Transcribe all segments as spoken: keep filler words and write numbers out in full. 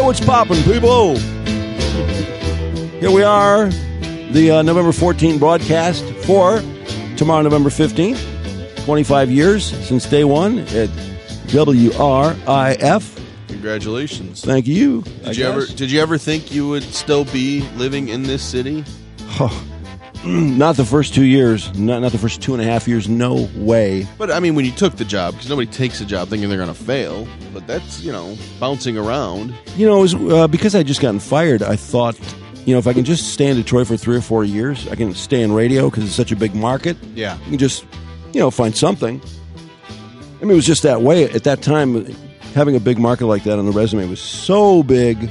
what's poppin', people? Here we are, the uh, November fourteenth broadcast for tomorrow, November fifteenth. twenty-five years since day one at W R I F. Congratulations. Thank you. Did you ever did you ever think you would still be living in this city? Oh, not the first two years. Not, not the first two and a half years. No way. But, I mean, when you took the job, because nobody takes a job thinking they're going to fail. But that's, you know, bouncing around. You know, it was, uh, because I just gotten fired, I thought, you know, if I can just stay in Detroit for three or four years, I can stay in radio because it's such a big market. Yeah. You can just, you know, find something. I mean, it was just that way. At that time, having a big market like that on the resume was so big.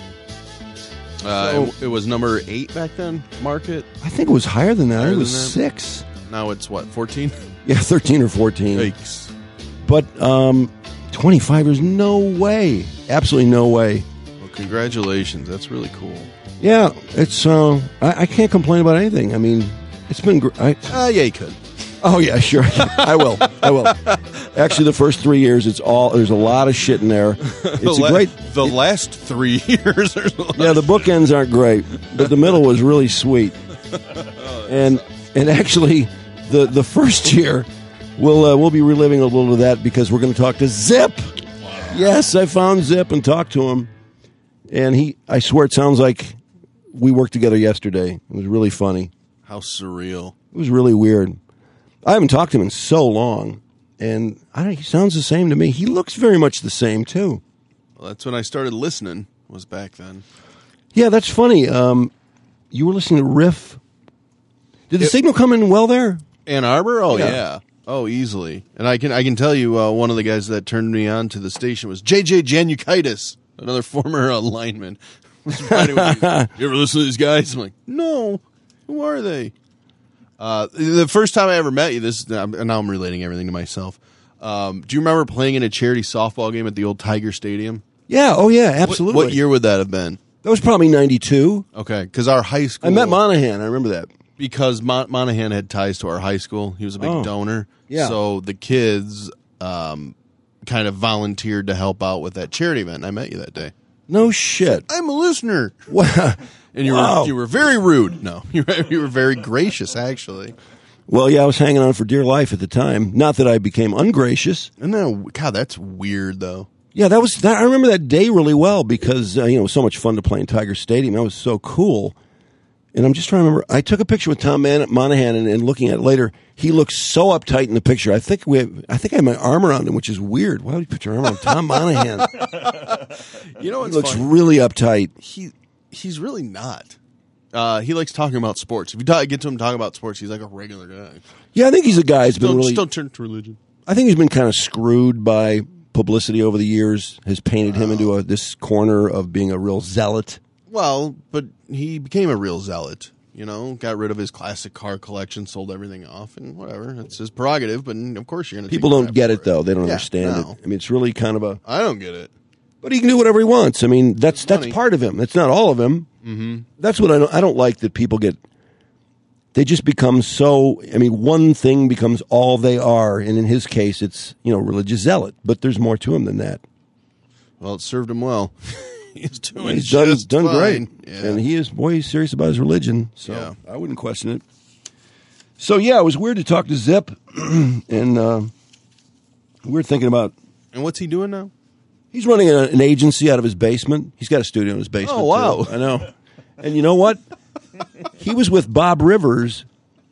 Uh, so, it, it was number eight back then, market? I think it was higher than that. Higher it was than that? six. Now it's, what, fourteen? Yeah, thirteen or fourteen. Yikes. But um, twenty-five years, no way. Absolutely no way. Well, congratulations. That's really cool. Yeah, it's. Uh, I, I can't complain about anything. I mean, it's been great. Uh, yeah, you could. Oh, yeah, sure. I will. I will. Actually, the first three years, it's all. There's a lot of shit in there. It's the a la- great. The it, last three years. There's a lot yeah, the bookends aren't great, but the middle was really sweet. And and actually, the the first year, we'll uh, we'll be reliving a little of that because we're going to talk to Zip. Wow. Yes, I found Zip and talked to him, and he. I swear, it sounds like we worked together yesterday. It was really funny. How surreal. It was really weird. I haven't talked to him in so long, and I don't, he sounds the same to me. He looks very much the same, too. Well, that's when I started listening, was back then. Yeah, that's funny. Um, you were listening to Riff. Did the it, signal come in well there? Ann Arbor? Oh, yeah. yeah. Oh, easily. And I can I can tell you uh, one of the guys that turned me on to the station was J J Janukaitis, another former uh, lineman. You ever listen to these guys? I'm like, no. Who are they? Uh, the first time I ever met you, this now I'm relating everything to myself. Um, do you remember playing in a charity softball game at the old Tiger Stadium? Yeah, oh yeah, absolutely. What, what year would that have been? That was probably ninety-two. Okay, because our high school... I met Monahan, I remember that. Because Mon- Monahan had ties to our high school. He was a big oh, donor. Yeah. So the kids um, kind of volunteered to help out with that charity event. I met you that day. No shit. I'm a listener. Wow. And you wow. were you were very rude. No, you were, you were very gracious, actually. Well, yeah, I was hanging on for dear life at the time. Not that I became ungracious. And then, God, that's weird, though. Yeah, that was. That, I remember that day really well because uh, you know it was so much fun to play in Tiger Stadium. That was so cool. And I'm just trying to remember. I took a picture with Tom Man- Monahan, and, and looking at it later, he looks so uptight in the picture. I think we, have, I think I had my arm around him, which is weird. Why would you put your arm around Tom Monahan? You know, what's he looks funny? really uptight. He he's really not. Uh, he likes talking about sports. If you talk, get to him talking about sports, he's like a regular guy. Yeah, I think he's a guy who's been don't, really. Just don't turn to religion. I think he's been kind of screwed by publicity over the years. Has painted him into a, this corner of being a real zealot. Well, but he became a real zealot. You know, got rid of his classic car collection, sold everything off, and whatever. It's his prerogative, but of course you're going to. People don't get it, it though. They don't yeah, understand no. it. I mean, it's really kind of a. I don't get it. But he can do whatever he wants. I mean, that's that's money. part of him. That's not all of him. Mm-hmm. That's what I don't, I don't like that people get. They just become so. I mean, one thing becomes all they are, and in his case, it's you know religious zealot. But there's more to him than that. Well, it served him well. He's doing he's done, just done fine. great, Yeah. and he is boy. He's serious about his religion, so Yeah. I wouldn't question it. So yeah, it was weird to talk to Zip, and uh, we were thinking about. And what's he doing now? He's running a, an agency out of his basement. He's got a studio in his basement. Oh, wow. too. I know. And you know what? He was with Bob Rivers,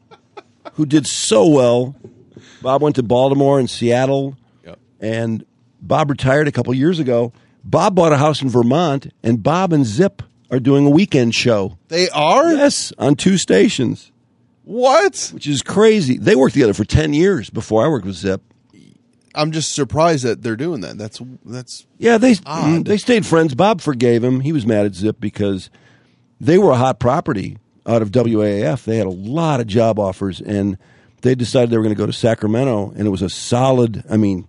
who did so well. Bob went to Baltimore and Seattle, Yep. and Bob retired a couple years ago. Bob bought a house in Vermont, and Bob and Zip are doing a weekend show. They are? Yes, on two stations. What? Which is crazy. They worked together for ten years before I worked with Zip. I'm just surprised that they're doing that. That's that's Yeah, they odd. they stayed friends. Bob forgave him. He was mad at Zip because they were a hot property out of W A A F. They had a lot of job offers, and they decided they were going to go to Sacramento, and it was a solid, I mean,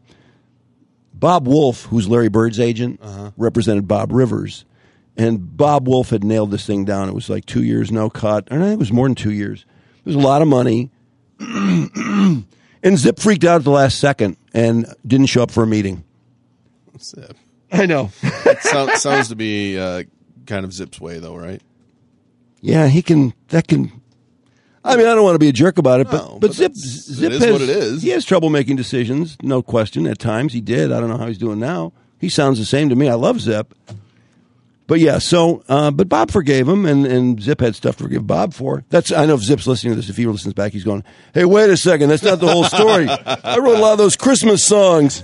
Bob Wolf, who's Larry Bird's agent, uh-huh. represented Bob Rivers, and Bob Wolf had nailed this thing down. It was like two years, no cut. I think it was more than two years. It was a lot of money. And Zip freaked out at the last second and didn't show up for a meeting. Zip. I know. It sounds, sounds to be uh, kind of Zip's way, though, right? Yeah, he can. That can. I mean, I don't want to be a jerk about it, but No, but, but Zip that's- Zip it is has, what it is. He has trouble making decisions, no question. At times, he did. I don't know how he's doing now. He sounds the same to me. I love Zip. But yeah, so uh, but Bob forgave him, and, and Zip had stuff to forgive Bob for. That's I know if Zip's listening to this, if he listens back, he's going, "Hey, wait a second, that's not the whole story. I wrote a lot of those Christmas songs."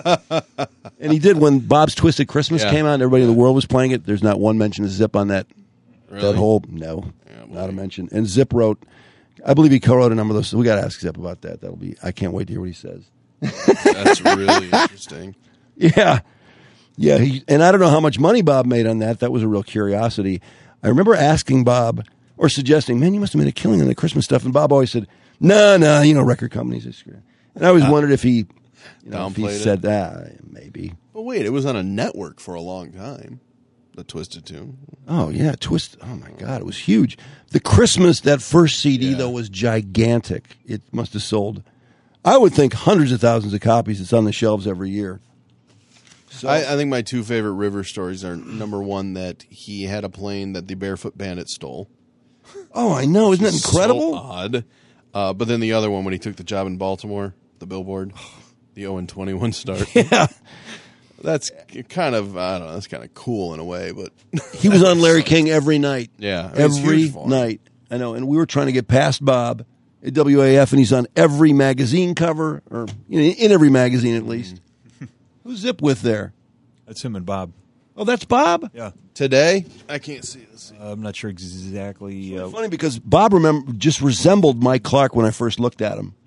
And he did when Bob's Twisted Christmas Yeah. came out, and everybody in the world was playing it. There's not one mention of Zip on that. Really? That whole no, Yeah, boy. not a mention. And Zip wrote, I believe he co-wrote a number of those. So we got to ask Zip about that. That'll be. I can't wait to hear what he says. That's really interesting. Yeah. Yeah, he, and I don't know how much money Bob made on that. That was a real curiosity. I remember asking Bob, or suggesting, man, you must have made a killing on the Christmas stuff. And Bob always said, no, no, you know, record companies are screwed. And I always wondered if he, you know, if he Downplayed it. said that, maybe. But wait, it was on a network for a long time. The Twisted Tune. Oh, yeah, Twist. Oh, my God, it was huge. The Christmas, that first C D, Yeah. though, was gigantic. It must have sold, I would think, hundreds of thousands of copies. It's on the shelves every year. So, I, I think my two favorite River stories are number one, that he had a plane that the Barefoot Bandit stole. oh, I know. Isn't that incredible? So odd. Uh, but then the other one, when he took the job in Baltimore, the Billboard, the oh and twenty-one start. Yeah. That's kind of, I don't know, that's kind of cool in a way, but He was on Larry King every night. Yeah, I mean, it's every huge for him. night. I know, and we were trying to get past Bob at W A F, and he's on every magazine cover, or you know, in every magazine at least. Who's Zip with there? That's him and Bob. Oh, that's Bob. Yeah. today, I can't see this. Uh, I'm not sure exactly. Uh, Funny because Bob remember just resembled Mike Clark when I first looked at him.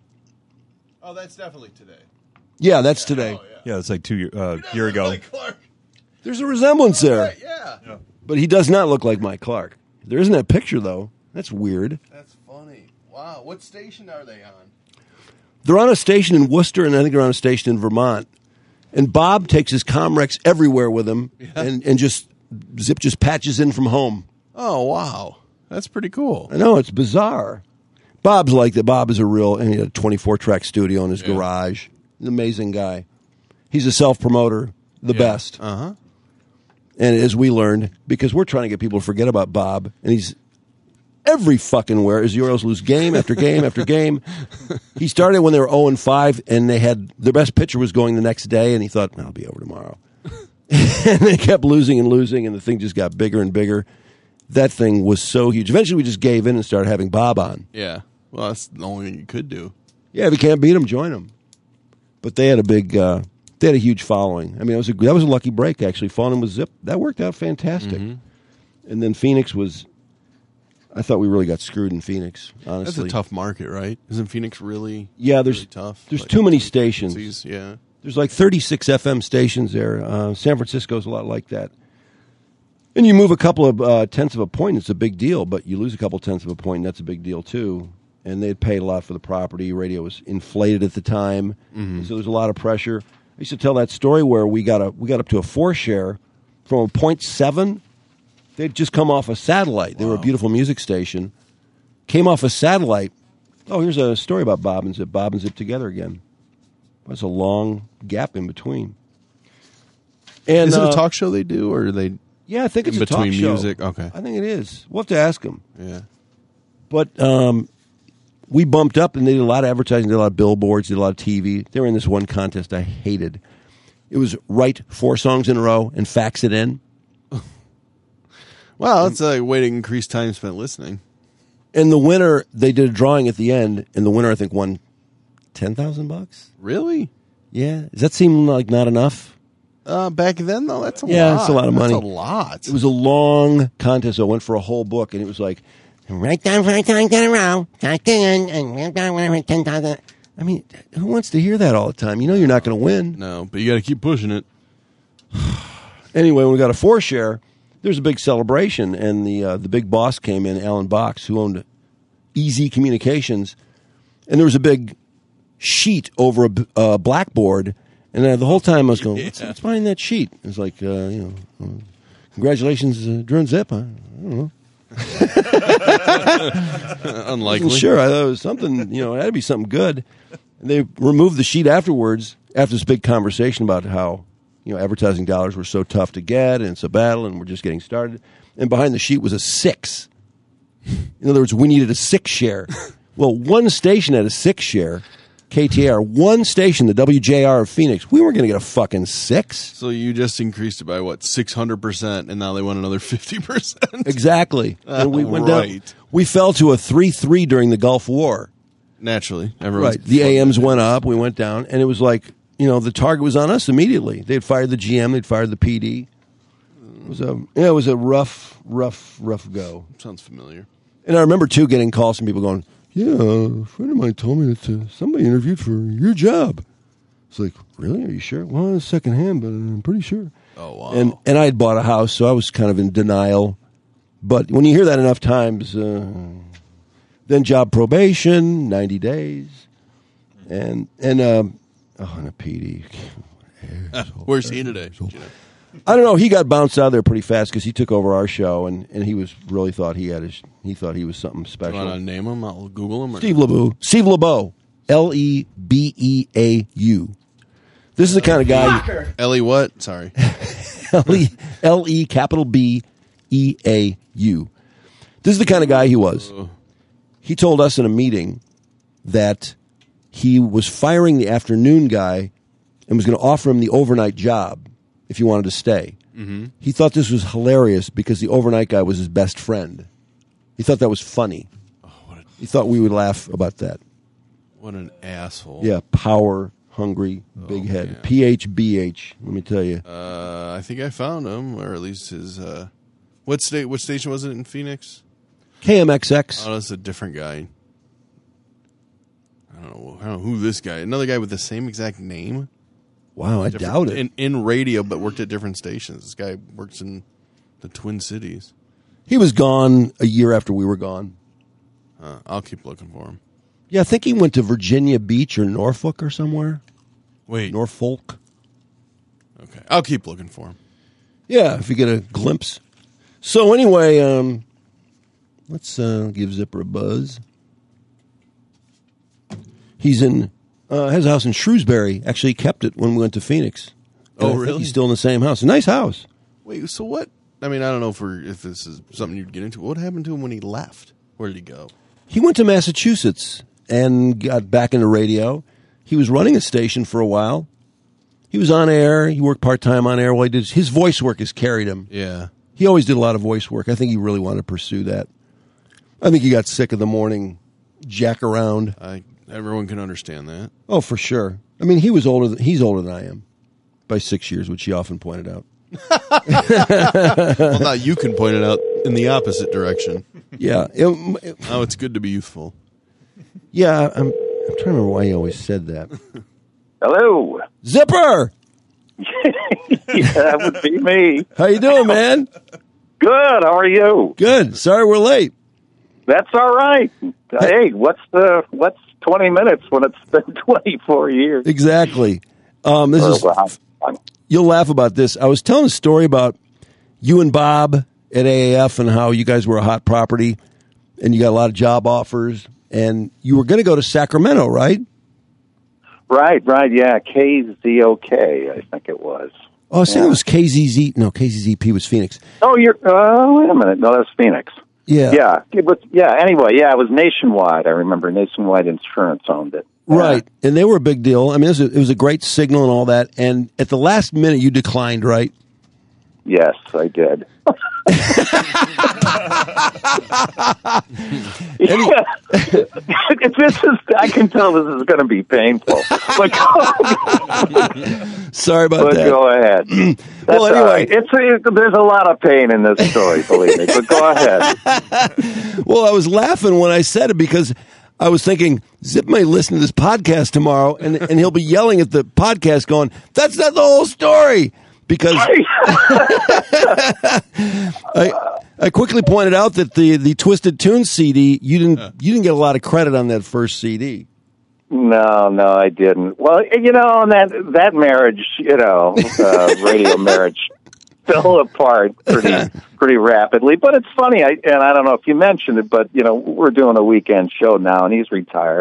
Oh, that's definitely today. Yeah, that's today. Oh, yeah. yeah, it's like two year, uh, year ago. Mike Clark. There's a resemblance there, Yeah. but he does not look like Mike Clark. There isn't that picture though. That's weird. That's funny. Wow. What station are they on? They're on a station in Worcester, and I think they're on a station in Vermont. And Bob takes his Comrex everywhere with him, and, and just Zip just patches in from home. Oh, wow. That's pretty cool. I know, it's bizarre. Bob's like that. Bob is a real, and he had a twenty-four track studio in his Yeah. garage. An amazing guy. He's a self-promoter, the best. Uh huh. And as we learned, because we're trying to get people to forget about Bob, and he's every fucking where, as the Orioles lose game after game after game. He started when they were oh and five, and they had their best pitcher was going the next day, and he thought, I'll be over tomorrow. And they kept losing and losing, and the thing just got bigger and bigger. That thing was so huge. Eventually, we just gave in and started having Bob on. Yeah. Well, that's the only thing you could do. Yeah, if you can't beat him, join him. But they had a big, uh, they had a huge following. I mean, it was a, that was a lucky break, actually. Falling with Zip, that worked out fantastic. Mm-hmm. And then Phoenix was, I thought we really got screwed in Phoenix, honestly. That's a tough market, right? Isn't Phoenix really? Yeah, there's really tough. there's Like, too many stations. frequencies? Yeah. There's like thirty-six F M stations there. Uh, San Francisco's a lot like that. And you move a couple of uh, tenths of a point, it's a big deal. But you lose a couple tenths of a point, and that's a big deal too. And they'd paid a lot for the property. Radio was inflated at the time, Mm-hmm. so there's a lot of pressure. I used to tell that story where we got a we got up to a four share from a point seven. They'd just come off a satellite. They were a beautiful music station. Came off a satellite. Oh, here's a story about Bob and Zip. Bob and Zip together again. There's a long gap in between. And Is it uh, a talk show they do, or are they? Yeah, I think it's in a talk between show. music? Okay. I think it is. We'll have to ask them. Yeah. But um, we bumped up, and they did a lot of advertising, did a lot of billboards, did a lot of T V. They were in this one contest I hated. It was write four songs in a row and fax it in. Wow, that's a way to increase time spent listening. And the winner, they did a drawing at the end, and the winner, I think, won ten thousand bucks. Really? Yeah. Does that seem like not enough? Uh, back then, though, that's a Yeah, lot. it's a lot of money. That's a lot. It was a long contest, so I went for a whole book, and it was like, write down five songs in a row, fax it in, and write down whatever, ten thousand. I mean, who wants to hear that all the time? You know you're not going to win. No, but you got to keep pushing it. Anyway, when we got a four share, there was a big celebration, and the uh, the big boss came in, Alan Box, who owned Easy Communications, and there was a big sheet over a b- uh, blackboard, and uh, the whole time I was going, what's, what's behind that sheet? It was like, uh, you know, uh, congratulations, uh, Drew and Zip. I, I don't know. Unlikely. Wasn't sure. I thought it was something, you know, it had to be something good. And they removed the sheet afterwards, after this big conversation about how you know, advertising dollars were so tough to get, and it's a battle, and we're just getting started. And behind the sheet was a six. In other words, we needed a six share. Well, one station had a six share, K T A R. One station, the W J R of Phoenix. We weren't going to get a fucking six. So you just increased it by, what, six hundred percent, and now they want another fifty percent? Exactly. And we went right. down. We fell to a three three during the Gulf War. Naturally. Everyone's Right. The A Ms went up, we went down, and it was like, you know, the target was on us immediately. They'd fired the G M, they'd fired the P D. It was a, yeah, it was a rough, rough, rough go. Sounds familiar. And I remember, too, getting calls from people going, yeah, a friend of mine told me that uh, somebody interviewed for your job. It's like, really? Are you sure? Well, it's secondhand, but I'm pretty sure. Oh, wow. And and I had bought a house, so I was kind of in denial. But when you hear that enough times, uh, then job probation, ninety days, and and um, oh, and a P D. Where's he today? Do you know? I don't know. He got bounced out of there pretty fast because he took over our show, and, and he was really thought he had his, he thought he was something Do special. you want to name him? I'll Google him. Or Steve LeBeau. Steve LeBeau. L E B E A U. This is the kind of guy. Ellie what? Sorry. L E L E capital B E A U. This is the kind of guy he was. He told us in a meeting that he was firing the afternoon guy and was going to offer him the overnight job if he wanted to stay. Mm-hmm. He thought this was hilarious because the overnight guy was his best friend. He thought that was funny. Oh, what a, He thought we would laugh about that. what an asshole. Yeah, power, hungry, big Oh, head. yeah. P H B H, let me tell you. Uh, I think I found him, or at least his. Uh, what state? What station was it in Phoenix? K M X X. Oh, that's a different guy. I don't know. I don't know who this guy. Another guy with the same exact name. Wow, I Different- doubt it. In, in radio, but worked at different stations. This guy works in the Twin Cities. He was gone a year after we were gone. Uh, I'll keep looking for him. Yeah, I think he went to Virginia Beach or Norfolk or somewhere. Wait. Norfolk. Okay. I'll keep looking for him. Yeah, if you get a glimpse. So anyway, um, let's uh, give Zipper a buzz. He's in, uh, has a house in Shrewsbury. Actually, he kept it when we went to Phoenix. And Oh, I think really? He's still in the same house. A nice house. Wait, so what? I mean, I don't know if we're, if this is something you'd get into. What happened to him when he left? Where did he go? He went to Massachusetts and got back into radio. He was running a station for a while. He was on air. He worked part-time on air while he did. His voice work has carried him. Yeah. He always did a lot of voice work. I think he really wanted to pursue that. I think he got sick of the morning jack around. I everyone can understand that. Oh, for sure. I mean, he was older. Than, he's older than I am by six years, which he often pointed out. Well, now you can point it out in the opposite direction. Yeah. It- it- Oh, it's good to be youthful. yeah, I'm, I'm trying to remember why he always said that. Hello. Zipper! Yeah, that would be me. How you doing, man? Good. How are you? Good. Sorry we're late. That's all right. Hey, what's the what's twenty minutes when it's been twenty-four years? Exactly. Um, this Or, is well, I'm- You'll laugh about this. I was telling a story about you and Bob at A A F and how you guys were a hot property and you got a lot of job offers and you were going to go to Sacramento, right? Right, right. Yeah, K Z O K, I think it was. Oh, I was thinking Yeah. it was K Z Z. No, K Z Z P was Phoenix. Oh, you're. Uh, wait a minute. No, that's Phoenix. Yeah. Yeah. It was, yeah. Anyway, yeah, it was Nationwide. I remember Nationwide Insurance owned it. Right. And they were a big deal. I mean, it was a, it was a great signal and all that. And at the last minute, you declined, right? Yes, I did. Yeah. This is. I can tell this is going to be painful. But go, Sorry about but that. go ahead. That's Well, anyway. all right. It's a, there's a lot of pain in this story, believe me. But go ahead. Well, I was laughing when I said it because I was thinking Zip may listen to this podcast tomorrow and, and he'll be yelling at the podcast going, that's not the whole story. Because I, I quickly pointed out that the, the Twisted Tunes C D, you didn't you didn't get a lot of credit on that first C D. No, no, I didn't. Well, you know, that that marriage, you know, uh, radio marriage, fell apart pretty pretty rapidly. But it's funny, I, and I don't know if you mentioned it, but you know, we're doing a weekend show now, and he's retired, and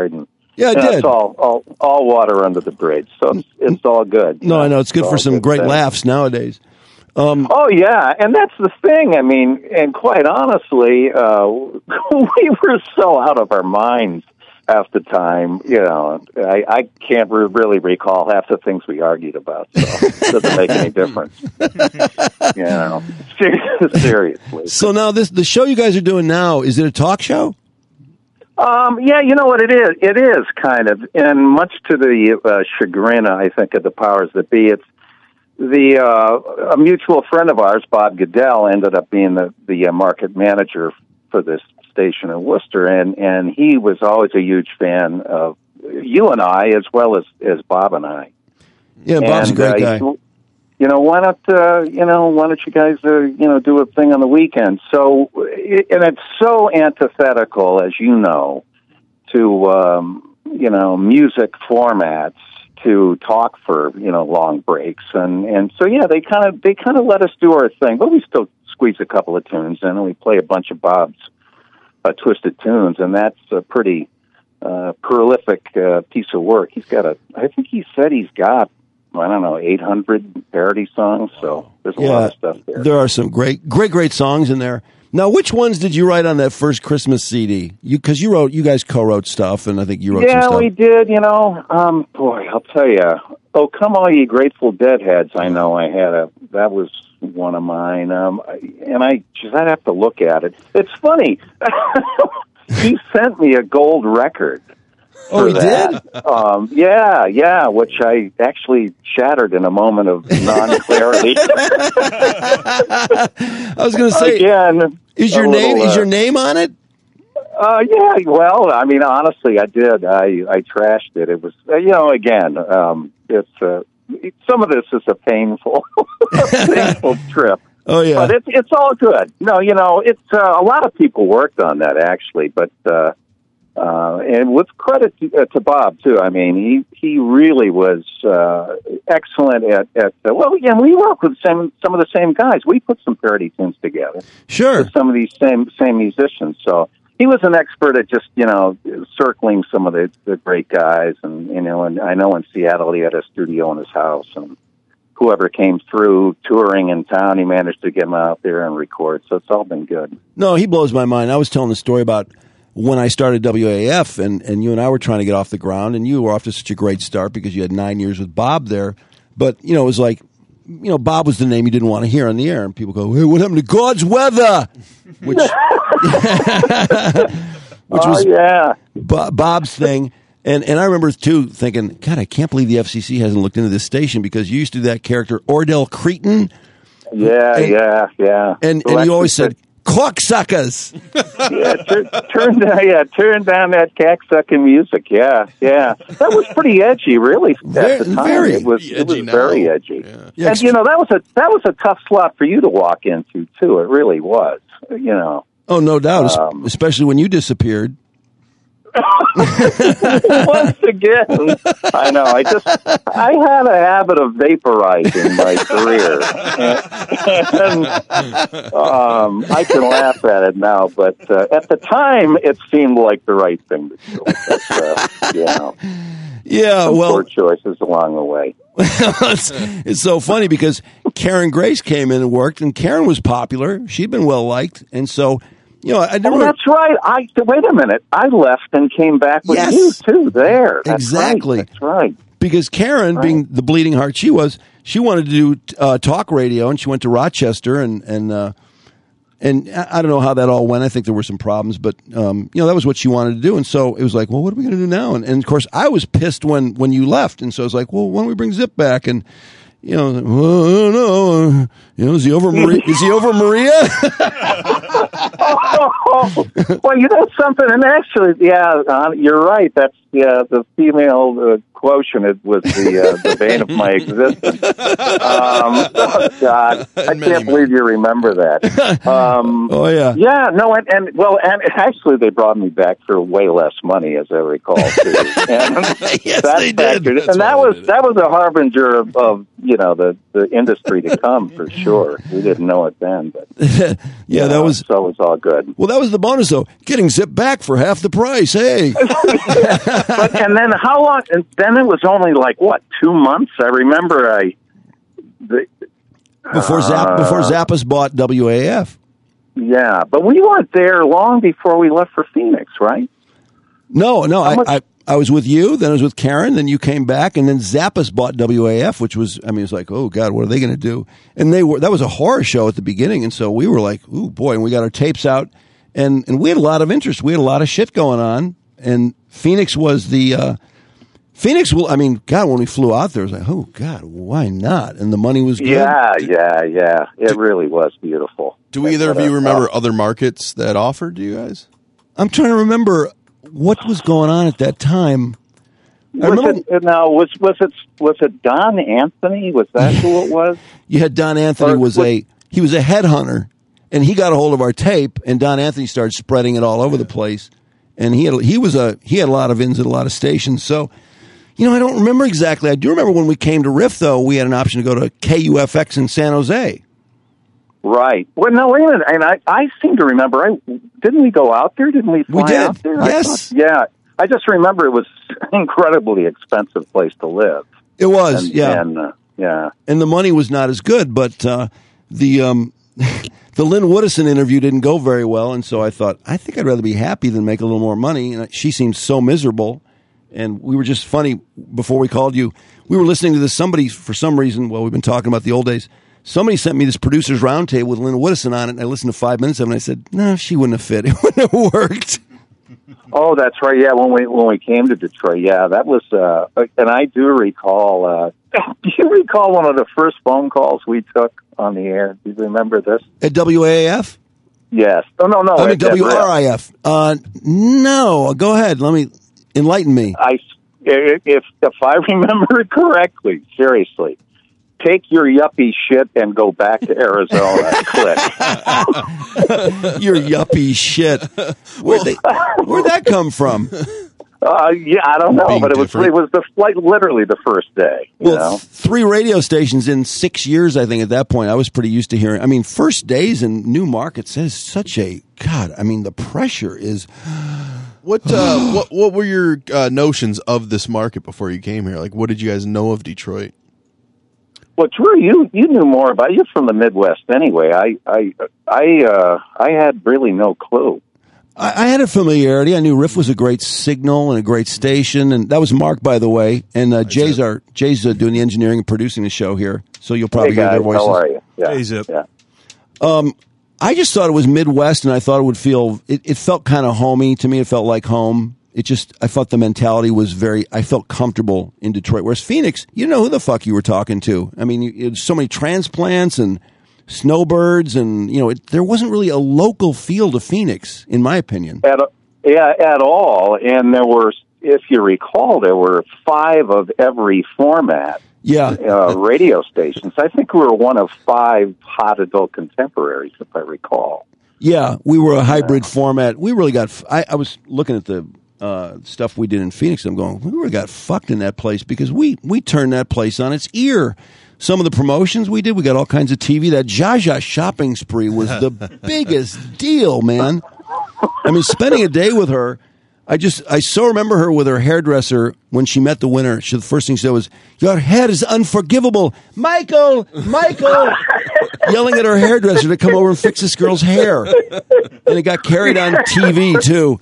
Yeah, I Yeah, did. It's all, all all water under the bridge, so it's, it's all good. No, I know it's good It's for all some good great thing. laughs nowadays. Oh yeah, and that's the thing. I mean, and quite honestly, uh, we were so out of our minds half the time. You know, I, I can't re- really recall half the things we argued about. So it doesn't make any difference. You know, seriously. So now this the show you guys are doing now, is it a talk show? Um, yeah, you know what it is? It is kind of, and much to the uh, chagrin, I think, of the powers that be. It's the uh, a mutual friend of ours, Bob Goodell, ended up being the the uh, market manager for this station in Worcester, and and he was always a huge fan of you and I, as well as as Bob and I. Yeah, Bob's and, a great uh, guy. You know, why not? Uh, you know, why don't you guys, uh, you know, do a thing on the weekend? So, and it's so antithetical, as you know, to um, you know, music formats to talk for you know long breaks, and and so yeah, they kind of they kind of let us do our thing, but we still squeeze a couple of tunes in, and we play a bunch of Bob's uh, twisted tunes, and that's a pretty uh, prolific uh, piece of work. He's got a, I think he said he's got, I don't know, eight hundred parody songs, so there's a Yeah, lot of stuff there. there are some great, great, great songs in there. Now, which ones did you write on that first Christmas C D? You because you wrote, you guys co-wrote stuff, and I think you wrote Yeah, some stuff. we did, you know. Um, boy, I'll tell you. Oh, Come All Ye Grateful Deadheads, I know I had a, that was one of mine. Um, and I, geez, I'd have to look at it. It's funny. He sent me a gold record. Oh, he that. did? Um, yeah, yeah, which I actually shattered in a moment of non-clarity. I was going to say, Again, is your a name little, is your uh, name on it? Uh, yeah, well, I mean, honestly, I did. I, I trashed it. It was, uh, you know, again, um, it's, uh, it, some of this is a painful, painful trip. Oh yeah, But it's, it's all good. No, you know, it's, uh, a lot of people worked on that actually, but, uh, uh, and with credit to, uh, to Bob too. I mean, he, he really was, uh, excellent at, at, uh, well, again, we work with some, some of the same guys. We put some parody tunes together. sure. With some of these same, same musicians. So, he was an expert at just, you know, circling some of the, the great guys. And, you know, and I know in Seattle he had a studio in his house. And whoever came through touring in town, he managed to get him out there and record. So it's all been good. No, he blows my mind. I was telling the story about when I started W A F, and, and you and I were trying to get off the ground, and you were off to such a great start because you had nine years with Bob there. But, you know, it was like, you know, Bob was the name you didn't want to hear on the air. And people go, hey, what happened to God's Weather? Which, which was oh, yeah. Bo- Bob's thing. And and I remember, too, thinking, God, I can't believe the F C C hasn't looked into this station because you used to do that character, Ordell Cretin. Yeah, And- yeah, yeah. And, Well, and you always actually, said, cocksuckers. yeah, turn, turn down, yeah, turn down that cacksucking music. Yeah, yeah, that was pretty edgy, really. At Very- the time, very. it was, Pretty it was edgy now. very edgy. Yeah. Yeah, And you know that was a that was a tough slot for you to walk into too. It really was. You know, Oh, no doubt, es- Um, especially when you disappeared. once again, I know. I just I had a habit of vaporizing my career, and, and um, I can laugh at it now, but uh, at the time, it seemed like the right thing to do. But, uh, you know, Yeah, some well, poor choices along the way. it's, it's so funny because Karen Grace came in and worked, and Karen was popular. She'd been well liked, and so you know, I never. Oh, that's right. I wait a minute. I left and came back with Yes. you too. There, that's Exactly. Right. That's right. because Karen, Right. being the bleeding heart she was, she wanted to do uh, talk radio, and she went to Rochester, and and uh, and I I don't know how that all went. I think there were some problems, but um, you know that was what she wanted to do, and so it was like, well, what are we going to do now? And, and of course, I was pissed when when you left, and so I was like, well, why don't we bring Zip back? And you know, well, I don't know, you know, is he over Maria? Is he over Maria? Oh, well, you know something, and actually, yeah, uh, you're right. That's yeah, the female uh, quotient it was the uh, the bane of my existence. Um, oh God, I Many, can't believe you remember that. Um, Oh yeah. yeah, no, and, and well, and actually, they brought me back for way less money, as I recall. Too. And Yes, that they did. factored- That's and that why they was did it. that was a harbinger of, of you know the, the industry to come for sure. We didn't know it then, but Yeah, that uh, was so it was all good. well. That was the bonus though. Getting Zip back for half the price. Hey. But and then how long? And then it was only like what two months? I remember I. The, Before Zap, Uh, before Zappas bought W A F. yeah, but we weren't there long before we left for Phoenix, right? No, no, I, much- I I was with you. Then I was with Karen. Then you came back, and then Zappas bought W A F, which was I mean, it's like, oh God, what are they going to do? And they were that was a horror show at the beginning, and so we were like, oh boy, and we got our tapes out, and and we had a lot of interest. We had a lot of shit going on, and Phoenix was the. Uh, Phoenix will. I mean, God, when we flew out there, it was like, oh God, why not? And the money was good. Yeah, yeah, yeah. It really was beautiful. Do either of you remember other markets that offered to you guys? I'm trying to remember what was going on at that time. I Was remember it, now, was was it was it Don Anthony? Was that who it was? you had Don Anthony Or was was- a he was a headhunter, and he got a hold of our tape, and Don Anthony started spreading it all over the place, and he had he was a he had a lot of ins at a lot of stations. So, you know, I don't remember exactly. I do remember when we came to Riff, though, we had an option to go to K U F X in San Jose. Right. Well, no, wait a minute. And I, I seem to remember. I didn't we go out there? Didn't we fly We did. out there? I Yes. thought- yeah. I just remember it was an incredibly expensive place to live. It was, And, yeah, And uh, yeah. and the money was not as good, but uh, the um, the Lynn Woodison interview didn't go very well, and so I thought I think I'd rather be happy than make a little more money. And she seemed so miserable, and we were just funny. Before we called you, we were listening to this. Somebody, for some reason, well, we've been talking about the old days. Somebody sent me this producers roundtable with Lynn Woodison on it, and I listened to five minutes of it, and I said, "No, she wouldn't have fit. It wouldn't have worked." Oh, that's right. Yeah, when we when we came to Detroit, yeah, that was. Uh, and I do recall. Uh, do you recall one of the first phone calls we took on the air? Do you remember this? At W A A F? Yes. Oh no, no. I mean at- at W R I F. Uh, no, go ahead. Let me enlighten me. I, if if I remember it correctly, seriously, take your yuppie shit and go back to Arizona. Click. Your yuppie shit. Where'd, they, where'd that come from? Uh, yeah, I don't know, Being but it was different. it was the like literally the first day. You Well, know, th- three radio stations in six years, I think, at that point. I was pretty used to hearing. I mean, first days in new markets is such a, God, I mean, the pressure is, What uh, what what were your uh, notions of this market before you came here? Like, what did you guys know of Detroit? well, Drew, you you knew more about you from the Midwest anyway. I I I uh, I had really no clue. I, I had a familiarity. I knew Riff was a great signal and a great station. And that was Mark, by the way. And uh, Jay's, our, Jay's uh, doing the engineering and producing the show here. So you'll probably Hey hear guys, their voices. how are you? Yeah, Hey, Zip. yeah. I just thought it was Midwest, and I thought it would feel. It, it felt kind of homey to me. It felt like home. It just. I thought the mentality was very. I felt comfortable in Detroit. Whereas Phoenix, you know who the fuck you were talking to. I mean, you, you had so many transplants and snowbirds, and you know, it, there wasn't really a local feel to Phoenix, in my opinion. At yeah, at all. And there were, if you recall, there were five of every format. Yeah, Uh, radio stations. I think we were one of five hot adult contemporaries, if I recall. yeah, we were a hybrid format. We really got. f- I, I was looking at the. Uh, stuff we did in Phoenix, I'm going, we really got fucked in that place because we we turned that place on its ear. Some of the promotions we did, we got all kinds of T V. That Jaja shopping spree was the biggest deal, man. I mean, spending a day with her, I just, I so remember her with her hairdresser when she met the winner. She, the first thing she said was, "Your head is unforgivable. Michael, Michael," yelling at her hairdresser to come over and fix this girl's hair. And it got carried on T V, too.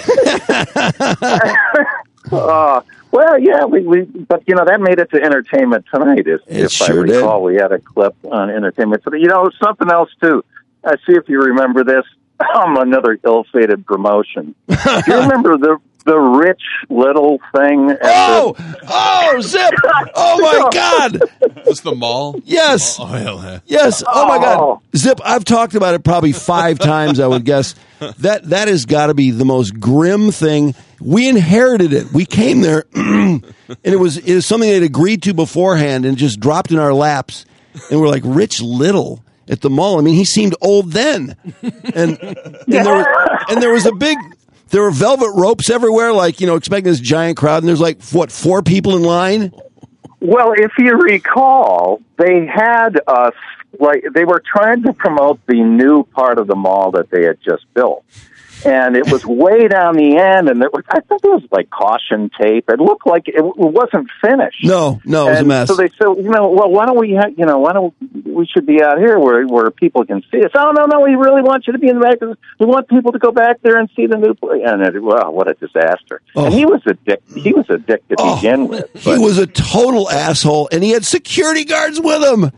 Uh, well, yeah, we, we, but you know that made it to Entertainment Tonight. If, It if sure I did. recall, we had a clip on Entertainment Tonight. You know, something else too. I see if you remember this. Um, another ill-fated promotion. Do you remember the the Rich Little thing. At Oh, the, oh, Zip! Oh my God! What's the mall? Yes, Oh, hell, yeah. yes. Oh my God, Oh. Zip! I've talked about it probably five times. I would guess that that has got to be the most grim thing. We inherited it. We came there, and it was it was something they'd agreed to beforehand, and just dropped in our laps. And we're like, Rich Little at the mall. I mean, he seemed old then, and and, there, was, and there was a big. There were velvet ropes everywhere, like, you know, expecting this giant crowd, and there's like, what, four people in line? well, if you recall, they had us, like, they were trying to promote the new part of the mall that they had just built. And it was way down the end, and there was, I think it was like caution tape. It looked like it, it wasn't finished. No, no, it was and a mess. So they said, you know, well, why don't we, ha- you know, why don't we should be out here where where people can see us? Oh, no, no, we really want you to be in the back. We want people to go back there and see the new place. And it, well, what a disaster! Oh. And he was a dick. He was a dick to Oh, begin with. he but- was a total asshole, and he had security guards with him.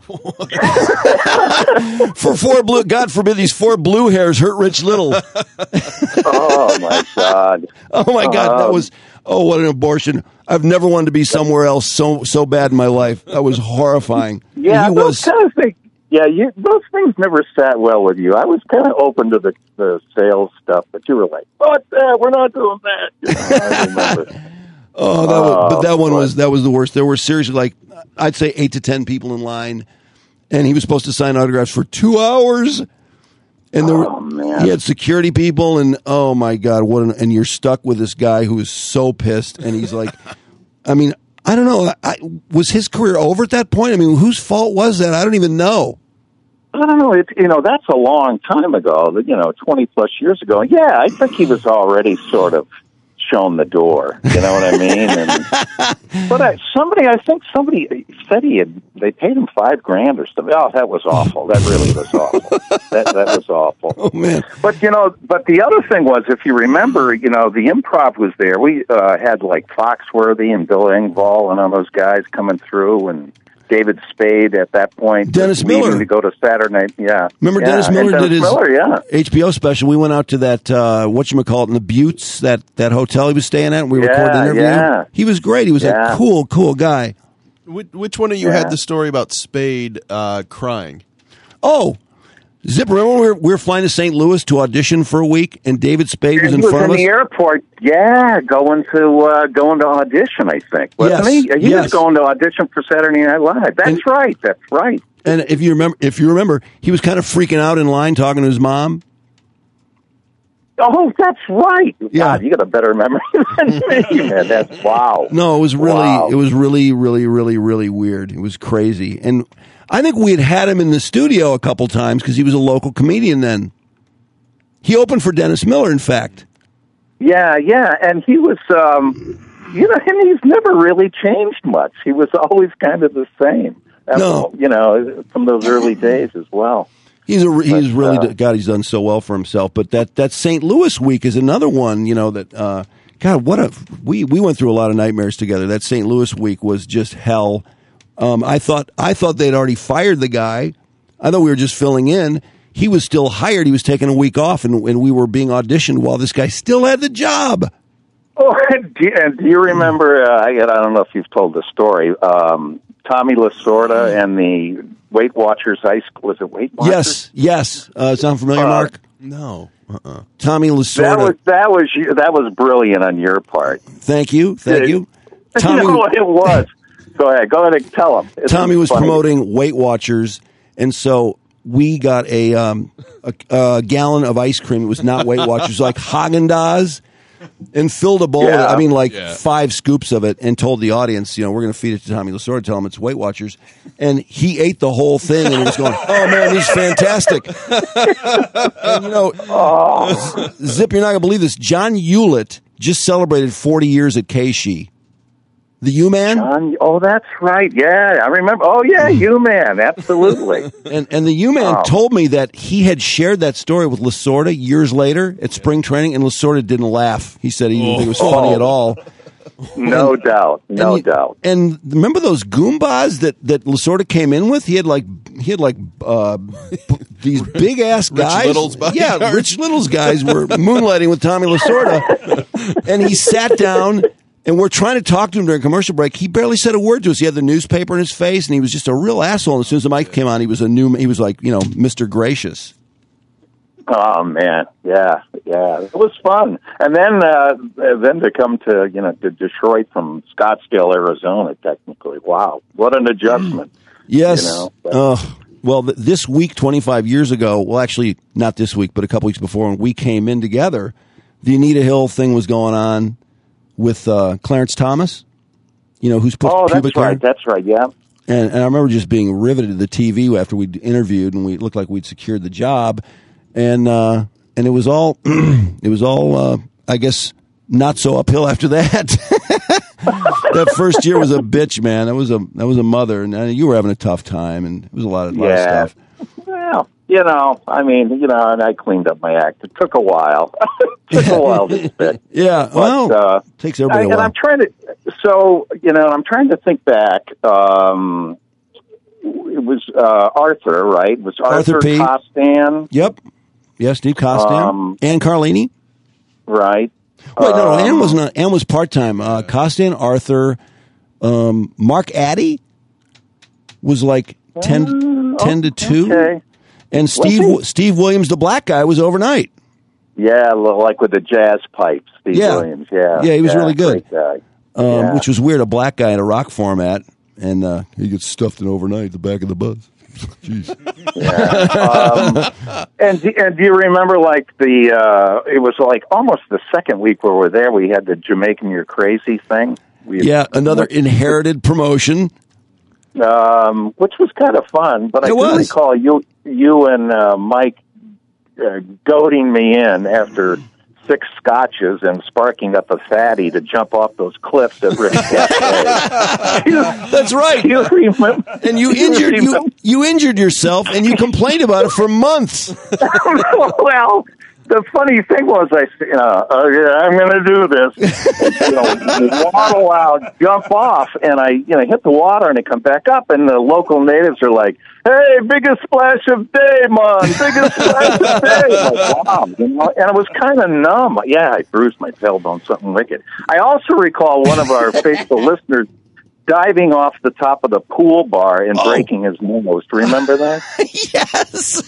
For four blue, God forbid these four blue hairs hurt Rich Little. Oh my God! Oh my God, that Um, was oh what an abortion! I've never wanted to be somewhere else so so bad in my life. That was horrifying. Yeah, And he those was. kind of things. Yeah, you, those things never sat well with you. I was kind of open to the, the sales stuff, but you were like, "What? Uh, we're not doing that." You know, I remember. Oh, that was, but that one boy. was that was the worst. There were seriously like I'd say eight to ten people in line, and he was supposed to sign autographs for two hours. And there Oh, were, man. he had security people, and oh my God, what! An, and you're stuck with this guy who is so pissed, and he's like, I mean, I don't know. I, was his career over at that point? I mean, whose fault was that? I don't even know. I don't know. It, you know, that's a long time ago. You know, twenty plus years ago. Yeah, I think he was already sort of shown the door. You know what I mean? And, but I, somebody, I think somebody said he had. They paid him five grand or something. Oh, that was awful. That really was awful. That that was awful. Oh man! But you know, but the other thing was, if you remember, you know, the Improv was there. We uh, had like Foxworthy and Bill Engvall and all those guys coming through, and David Spade at that point. Dennis leaving Miller. to go to Saturday Night. Yeah, Remember yeah. Dennis and Miller Dennis did his Miller, yeah. H B O special. We went out to that uh, whatchamacallit in the Buttes, that, that hotel he was staying at, and we Yeah, recorded the interview. yeah. He was great. He was Yeah. a cool, cool guy. Which, which one of you Yeah. had the story about Spade uh, crying? Oh, Zip, remember we were, we were flying to Saint Louis to audition for a week, and David Spade was And in he was front in of us? the airport, yeah, going to uh, going to audition. I think wasn't Yes, he? He yes. was going to audition for Saturday Night Live. That's And- right. That's right. And if you remember, if you remember, he was kind of freaking out in line talking to his mom. Oh, that's right. Yeah. God, you got a better memory than me, man. That's wow. No, it was really, Wow. it was really, really, really, really weird. It was crazy. And I think we had had him in the studio a couple times because he was a local comedian then. He opened for Dennis Miller, in fact. Yeah, yeah, and he was, um, you know, and he's never really changed much. He was always kind of the same. That's, No. you know, from those early days as well. He's a he's But, really uh, God. He's done so well for himself. But that that Saint Louis week is another one. You know that uh, God. What a we we went through a lot of nightmares together. That Saint Louis week was just hell. Um, I thought I thought they'd already fired the guy. I thought we were just filling in. He was still hired. He was taking a week off, and, and we were being auditioned while this guy still had the job. Oh, do you, and do you remember? Uh, I, I don't know if you've told the story. Um, Tommy Lasorda and the Weight Watchers Ice. Was it Weight Watchers? Yes, yes. Uh, sound familiar, Uh, Mark? No. Uh-uh. Tommy That Lasorda. was that was you- that was brilliant on your part. Thank you, thank you. Tommy, no, it was. Go ahead, go ahead and tell him. It's Tommy was funny. promoting Weight Watchers, and so we got a, um, a, a gallon of ice cream. It was not Weight Watchers, like Haagen-Dazs, and filled a bowl. Yeah. I mean, like Yeah. five scoops of it, and told the audience, you know, we're going to feed it to Tommy Lasorda, tell him it's Weight Watchers, and he ate the whole thing, and he was going, "Oh man, this is fantastic!" And, you know, Oh. Zip, you're not going to believe this. John Hewlett just celebrated forty years at Keishi. The U-Man? John, oh, that's right. Yeah, I remember. Oh, yeah, you man, absolutely. And and the U-Man Oh. told me that he had shared that story with Lasorda years later at spring training, and Lasorda didn't laugh. He said he didn't think it was funny at all. No And- doubt. No and you- doubt. And remember those Goombas that that Lasorda came in with? He had like he had like uh, b- these big ass guys. Little's yeah, bodyguards. Rich Little's guys were moonlighting with Tommy Lasorda, and he sat down. And we're trying to talk to him during commercial break. He barely said a word to us. He had the newspaper in his face, and he was just a real asshole. And as soon as the mic came on, he was a new. He was like, you know, Mister Gracious. Oh man, yeah, yeah, it was fun. And then, uh, then to come to you know to Detroit from Scottsdale, Arizona. Technically, wow, what an adjustment. Yes. You know, but- uh, well, th- this week, twenty-five years ago. Well, actually, not this week, but a couple weeks before, when we came in together, the Anita Hill thing was going on with uh, Clarence Thomas. You know, who's put Oh, pubic that's right. hair. That's right. Yeah. And, and I remember just being riveted to the T V after we'd interviewed, and we looked like we'd secured the job. And uh, and it was all it was all uh, I guess not so uphill after that. That first year was a bitch, man. That was a that was a mother, and uh, you were having a tough time, and it was a lot of, lot of Yeah. stuff. Well, you know, I mean, you know, and I cleaned up my act. It took a while. it took a while to fit. Yeah, well, But, uh, takes everybody I, a and while. I'm trying to, so, you know, I'm trying to think back. Um, it was uh, Arthur, right? It was Arthur Arthur P. Costan, Yep. Yes, Steve Costan. Um, Ann Carlini. right? Wait, no, no, Um, Ann wasn't. on- Ann was part time. Uh, Costan, Arthur, um, Mark Addy was like ten, Uh, ten to two, Okay. and Steve he? Steve Williams, the black guy, was overnight. Yeah, like with the jazz pipes, Steve Yeah. Williams. Yeah. Yeah, he was really good. Great guy. Um, Yeah. Which was weird, a black guy in a rock format, and uh, he gets stuffed in overnight at the back of the bus. Jeez. um, and do, and do you remember like the uh, it was like almost the second week where we were there, we had the Jamaican You're Crazy thing. We, Yeah, another inherited promotion. um, which was kind of fun. But I It do was. recall you you and uh, Mike uh, goading me in after six scotches and sparking up a fatty to jump off those cliffs at Rick's Cafe. That's right. You remember? And you you injured you remember- you injured yourself, and you complained about it for months. Well, the funny thing was, I said, uh, oh, yeah, I'm going to do this. you know, waddle out, jump off, and I, you know, hit the water, and I come back up, and the local natives are like, "Hey, biggest splash of day, man! Biggest splash of day!" I'm like, wow, you know, and I was kind of numb. Yeah, I bruised my tailbone, something wicked. I also recall one of our faithful listeners diving off the top of the pool bar and Oh. breaking his nose. Remember that? Yes.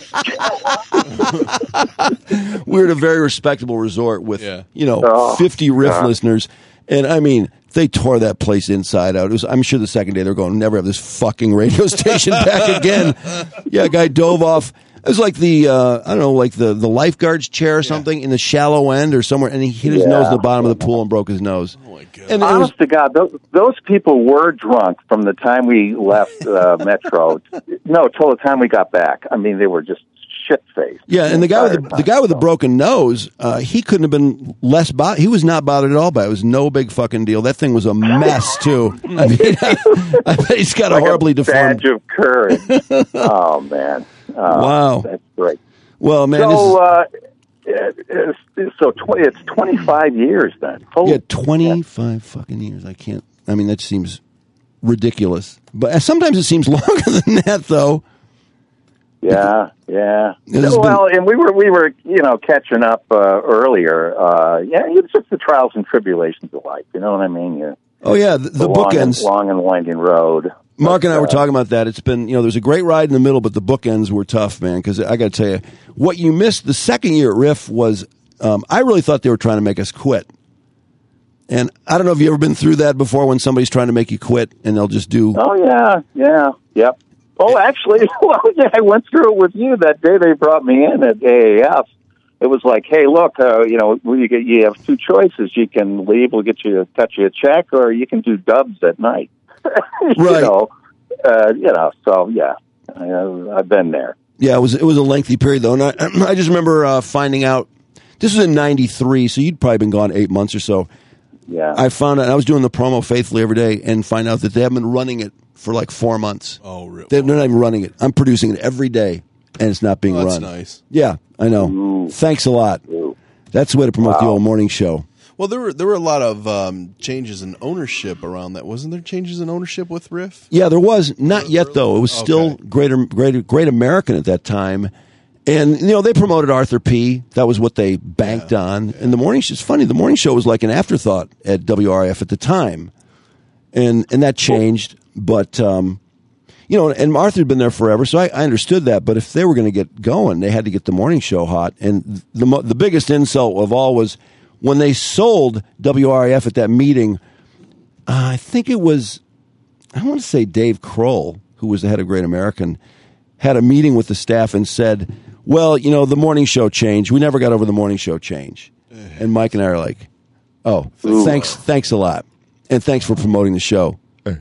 We're at a very respectable resort with, Yeah. you know, Oh, fifty riff God. listeners. And I mean, they tore that place inside out. It was, I'm sure the second day they're going, never have this fucking radio station back again. Yeah, a guy dove off. It was like the, uh, I don't know, like the, the lifeguard's chair or something in the shallow end or somewhere. And he hit his Yeah. nose in the bottom of the pool and broke his nose. Oh my god! And it was, Honest to God, those, those people were drunk from the time we left uh, Metro. No, till the time we got back. I mean, they were just shit faced. yeah, and the guy with the, the guy with the broken nose, uh, he couldn't have been less bo- he was not bothered at all by it. It was no big fucking deal. That thing was a mess too. I mean, I bet he's got like a horribly a deformed. badge of courage. Oh man! Uh, Wow. that's great. Well, man, So, uh, it- it's, so tw- it's twenty-five years then. this Holy is, yeah, twenty-five fucking years. I can't. I mean, that seems ridiculous. But sometimes it seems longer than that, though. Yeah, yeah. It has Well, and we were we were you know catching up uh, earlier. Uh, yeah, it's just the trials and tribulations of life. You know what I mean? You, Oh yeah, the, the long and, bookends. long and winding road. Mark and I But, were uh, talking about that. It's been, you know, there's a great ride in the middle, but the bookends were tough, man. Because I got to tell you, what you missed the second year at Riff was, um, I really thought they were trying to make us quit. And I don't know if you've ever been through that before when somebody's trying to make you quit and they'll just do. Oh yeah, yeah, yep. Oh, actually, well, yeah, I went through it with you that day. They brought me in at A A F. It was like, hey, look, uh, you know, you get you have two choices. You can leave, we'll get you cut you a check, or you can do dubs at night. you Right. know, uh, you know. So yeah, I, I've been there. Yeah, it was it was a lengthy period though, and I, I just remember uh, finding out. This was in ninety-three, so you'd probably been gone eight months or so. Yeah. I found out I was doing the promo faithfully every day, and find out that they haven't been running it for like four months. Oh, really? They're not even running it. I'm producing it every day, and it's not being Oh, that's run. nice. Yeah, I know. Ooh. Thanks a lot. Ooh. That's the way to promote the Wow. old morning show. Well, there were there were a lot of um, changes in ownership around that. Wasn't there changes in ownership with Riff? Yeah, there was. Not yet, though. It was still Okay. Greater, Greater, Great American at that time. And, you know, they promoted Arthur P. That was what they banked Yeah, on. And the morning show, it's funny, the morning show was like an afterthought at W R F at the time. And and that changed. But, um, you know, and Arthur had been there forever, so I, I understood that. But if they were going to get going, they had to get the morning show hot. And the mo- the biggest insult of all was when they sold W R F at that meeting, uh, I think it was, I want to say Dave Kroll, who was the head of Great American, had a meeting with the staff and said, well, you know, the morning show changed. We never got over the morning show change. And Mike and I are like, oh, Ooh. thanks, thanks a lot. And thanks for promoting the show.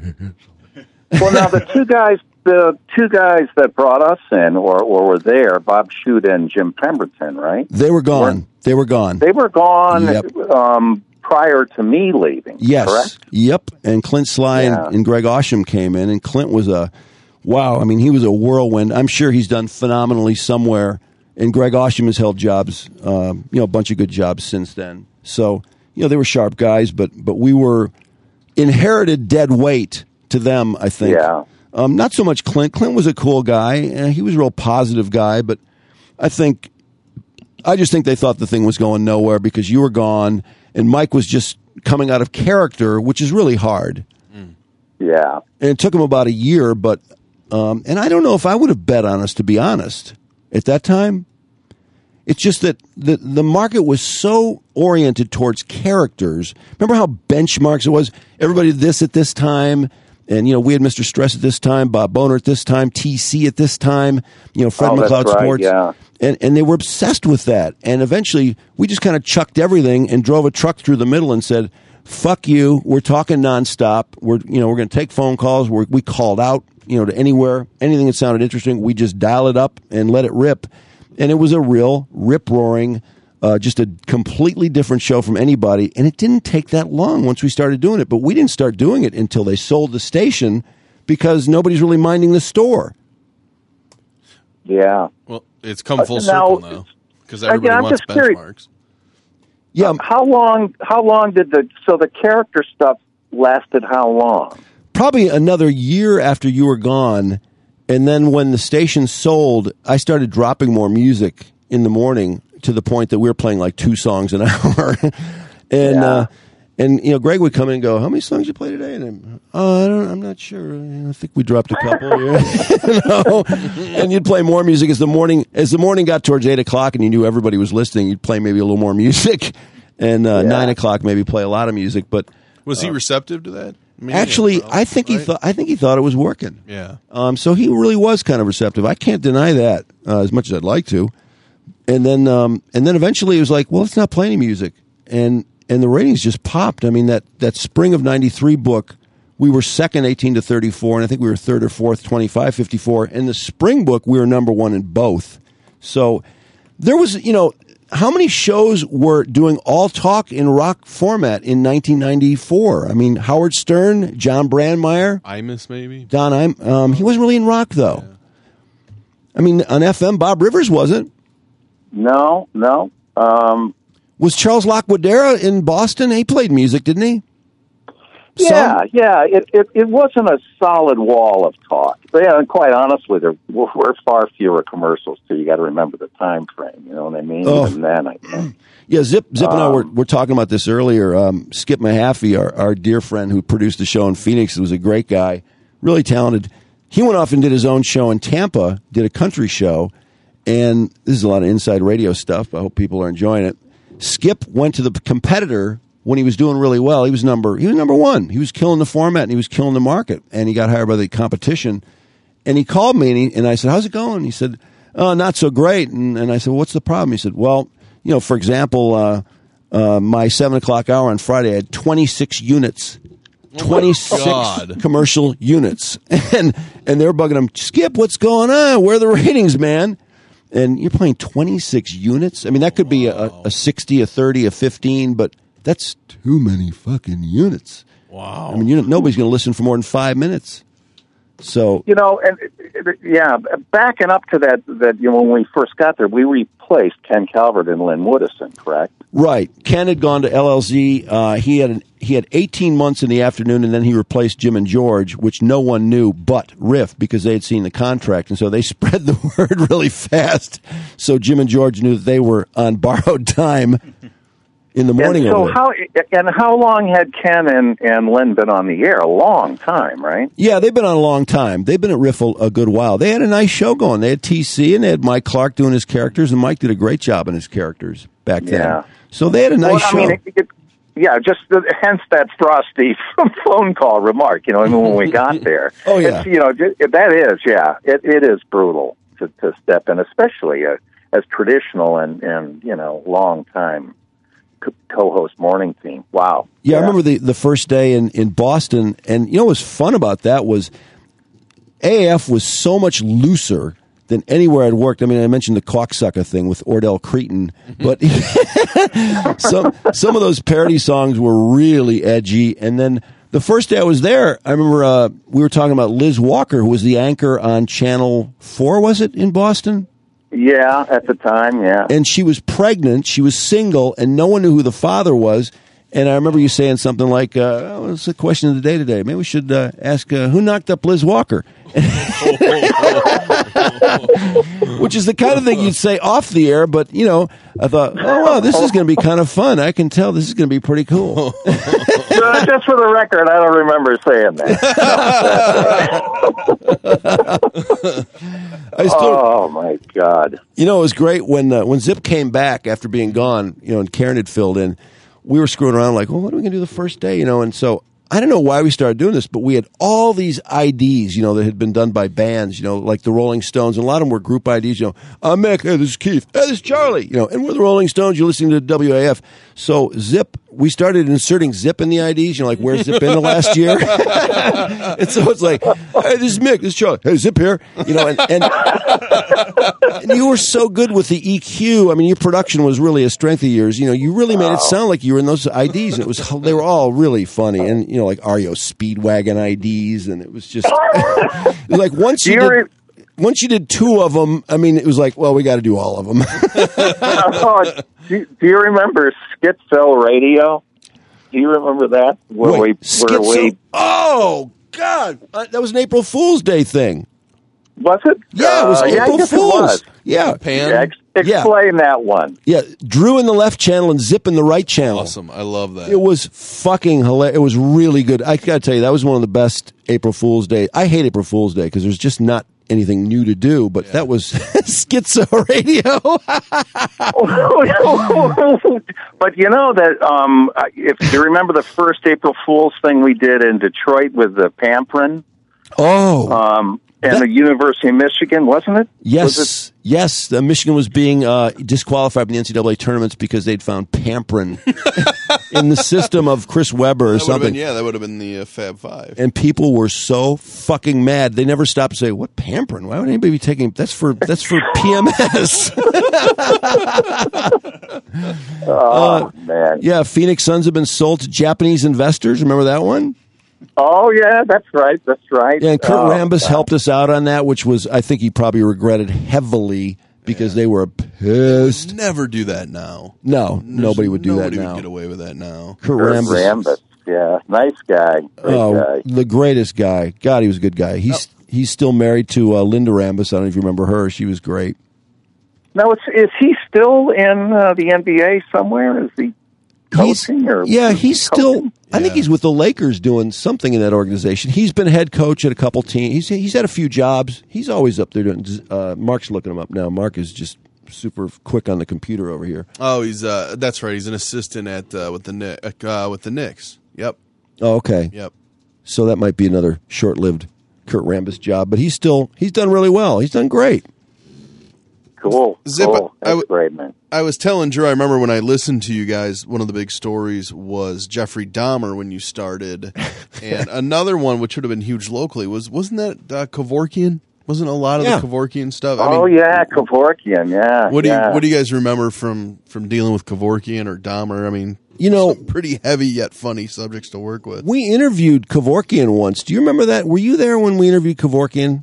Well, now the two guys, the two guys that brought us in, or, or were there, Bob Shute and Jim Pemberton, right? They were gone. They were gone. They were gone Yep. um, prior to me leaving. Yes. Correct? Yep. And Clint Sly Yeah. and, and Greg Osham came in, and Clint was a, wow, I mean, he was a whirlwind. I'm sure he's done phenomenally somewhere, and Greg Osham has held jobs, um, you know, a bunch of good jobs since then. So, you know, they were sharp guys, but but we were inherited dead weight to them, I think. Yeah. Um, not so much Clint. Clint was a cool guy, and he was a real positive guy, but I think, I just think they thought the thing was going nowhere because you were gone, and Mike was just coming out of character, which is really hard. Yeah. And it took him about a year, but, um, and I don't know if I would have bet on us, to be honest, at that time. It's just that the the market was so oriented towards characters. Remember how benchmarks it was? Everybody did this at this time, and, you know, we had Mister Stress at this time, Bob Boner at this time, T C at this time, you know, Fred Oh, that's McLeod right, Sports. yeah. And, and they were obsessed with that. And eventually, we just kind of chucked everything and drove a truck through the middle and said, fuck you, we're talking nonstop. We're, you know, we're going to take phone calls. We're, we called out, you know, to anywhere, anything that sounded interesting. We just dial it up and let it rip. And it was a real rip-roaring, uh, just a completely different show from anybody. And it didn't take that long once we started doing it. But we didn't start doing it until they sold the station because nobody's really minding the store. Yeah. Well, it's come full Uh, circle now, now because I- everybody I'm wants just curious. benchmarks. Yeah, How long? How long did the so the character stuff lasted? How long? probably another year after you were gone. And then when the station sold, I started dropping more music in the morning to the point that we were playing like two songs an hour. and, Yeah. uh, and, you know, Greg would come in and go, how many songs you play today? And I'm, oh, I don't, I'm not sure. I think we dropped a couple. Yeah. You know? And you'd play more music as the morning, as the morning got towards eight o'clock and you knew everybody was listening, you'd play maybe a little more music. And, uh, Yeah. nine o'clock, maybe play a lot of music. But Was he receptive to that? I mean, actually, yeah, I think he right? thought, I think he thought it was working. Yeah. Um, so he really was kind of receptive. I can't deny that uh, as much as I'd like to. And then, um, and then eventually it was like, well, let's not play any music, and and the ratings just popped. I mean, that that spring of ninety-three book, we were second, eighteen to thirty-four, and I think we were third or fourth, twenty-five fifty-four. In the spring book, we were number one in both. So there was, you know, how many shows were doing all talk in rock format in nineteen ninety-four? I mean, Howard Stern, John Brandmeier. Imus, maybe? Don, I'm. Um, he wasn't really in rock though. I mean, on F M, Bob Rivers wasn't. No, no. Um, Was Charles Lacquadera in Boston? He played music, didn't he? yeah, Some? yeah. It, it it wasn't a solid wall of talk. But yeah, and quite honestly, there were, were far fewer commercials too. You got to remember the time frame. You know what I mean? Oh. Even then, I think. Yeah, Zip, Zip and I were, Um, were talking about this earlier. Um, Skip Mahaffey, our, our dear friend who produced the show in Phoenix, was a great guy, really talented. He went off and did his own show in Tampa, did a country show, and this is a lot of inside radio stuff. I hope people are enjoying it. Skip went to the competitor when he was doing really well. He was number he was number one. He was killing the format and he was killing the market. And he got hired by the competition. And he called me and, he, and I said, "How's it going?" He said, "Oh, not so great." And, and I said, "What's the problem?" He said, "Well, you know, for example, uh, uh, my seven o'clock hour on Friday I had twenty-six units." twenty-six God. commercial units. And and they were bugging him, "Skip, what's going on? Where are the ratings, man?" And you're playing twenty-six units? I mean, that could be a, a sixty, a thirty, a fifteen, but that's too many fucking units. Wow. I mean, you know, nobody's going to listen for more than five minutes. So You know, and uh, yeah, backing up to that, that you know, when we first got there, we replaced Ken Calvert and Lynn Woodison, correct? right, Ken had gone to L L Z. Uh, he had an, he had eighteen months in the afternoon, and then he replaced Jim and George, which no one knew but Riff because they had seen the contract, and so they spread the word really fast. So Jim and George knew that they were on borrowed time in the morning. And so over there. how and how long had Ken and, and Lynn been on the air? A long time, right? Yeah, they've been on a long time. They've been at Riff a, a good while. They had a nice show going. They had T C and they had Mike Clark doing his characters, and Mike did a great job in his characters back then. Yeah. So they had a nice well, I show. mean, it, it, yeah, just the, hence that frosty phone call remark. You know, I mean, when we got there. Oh, yeah. It's, you know, it, that is, yeah, it, it is brutal to, to step in, especially a, as traditional and, and you know, long time co-host morning team. Wow. Yeah, yeah, I remember the, the first day in, in Boston, and you know what was fun about that was A A F was so much looser than anywhere I'd worked. I mean, I mentioned the cocksucker thing with Ordell Cretin, but some some of those parody songs were really edgy. And then the first day I was there, I remember uh, we were talking about Liz Walker, who was the anchor on Channel four, was it, in Boston? Yeah, at the time, yeah. And she was pregnant, she was single, and no one knew who the father was. And I remember you saying something like, uh, oh, it's a question of the day today. Maybe we should uh, ask uh, who knocked up Liz Walker? Which is the kind of thing you'd say off the air, but, you know, I thought, oh, wow, this is going to be kind of fun. I can tell this is going to be pretty cool. uh, just for the record, I don't remember saying that. I still, oh, my God. You know, it was great when uh, when Zip came back after being gone, you know, and Karen had filled in. We were screwing around like, well, what are we going to do the first day, you know? And so I don't know why we started doing this, but we had all these I Ds, you know, that had been done by bands, you know, like the Rolling Stones. And a lot of them were group I Ds, you know. I'm Mick, hey, this is Keith, hey, this is Charlie, you know. And we're the Rolling Stones, you're listening to W A F. So Zip, we started inserting Zip in the I Ds, you know, like where's Zip been the last year? And so it's like, hey, this is Mick, this is Charlie, hey, Zip here, you know. And, and, and you were so good with the E Q. I mean, your production was really a strength of yours. You know, you really made it sound like you were in those I Ds, and it was they were all really funny. And you know, like R E O Speedwagon I Ds, and it was just it was like once you did, once you did two of them, I mean, it was like, well, we got to do all of them. oh, do, do you remember Skitzo Radio? Do you remember that? Where Wait, we, where Schizo- we, oh God, uh, that was an April Fool's Day thing. Was it? Yeah, it was uh, April yeah, I guess Fool's. It was. Yeah, Pan. Yeah, ex- explain that one. Yeah, Drew in the left channel and Zip in the right channel. Awesome. I love that. It was fucking hilarious. It was really good. I gotta tell you, that was one of the best April Fool's Day. I hate April Fool's Day because there's just not anything new to do, but yeah. That was Schizo Radio. But you know that um, if you remember the first April Fool's thing we did in Detroit with the Pamprin. Oh. Um, and that, the University of Michigan, wasn't it? Yes, was it? yes. Uh, Michigan was being uh, disqualified from the N C double A tournaments because they'd found Pamprin in the system of Chris Webber or that something. Been, yeah, that would have been the uh, Fab Five. And people were so fucking mad. They never stopped to say, "What Pamprin? Why would anybody be taking that's for that's for P M S?" Oh uh, man! Yeah, Phoenix Suns have been sold to Japanese investors. Remember that one? Oh, yeah, that's right. That's right. Yeah, and Kurt oh, Rambis God. helped us out on that, which was, I think he probably regretted heavily because yeah. they were pissed. They would never do that now. No, There's nobody would do nobody that now. Nobody would get away with that now. Kurt, Kurt Rambis. Rambis. Yeah, nice guy. Great oh, guy. The greatest guy. God, he was a good guy. He's oh. he's still married to uh, Linda Rambis. I don't know if you remember her. She was great. Now, it's, is he still in uh, the N B A somewhere? Is he coaching? He's, or yeah, he's coaching? still... I think he's with the Lakers doing something in that organization. He's been head coach at a couple teams. He's he's had a few jobs. He's always up there doing. Uh, Mark's looking him up now. Mark is just super quick on the computer over here. Oh, he's uh, that's right. He's an assistant at uh, with the uh, with the Knicks. Yep. Oh, okay. Yep. So that might be another short-lived Kurt Rambis job, but he's still he's done really well. He's done great. Cool. Zip, cool. That's I w- great, man. I was telling Drew, I remember when I listened to you guys, one of the big stories was Jeffrey Dahmer when you started. And another one, which would have been huge locally, was, wasn't that uh, Kevorkian? Wasn't a lot of yeah. the Kevorkian stuff? I oh, mean, yeah, Kevorkian, yeah. What do yeah. you What do you guys remember from, from dealing with Kevorkian or Dahmer? I mean, You know, Some pretty heavy yet funny subjects to work with. we interviewed Kevorkian once. Do you remember that? Were you there when we interviewed Kevorkian?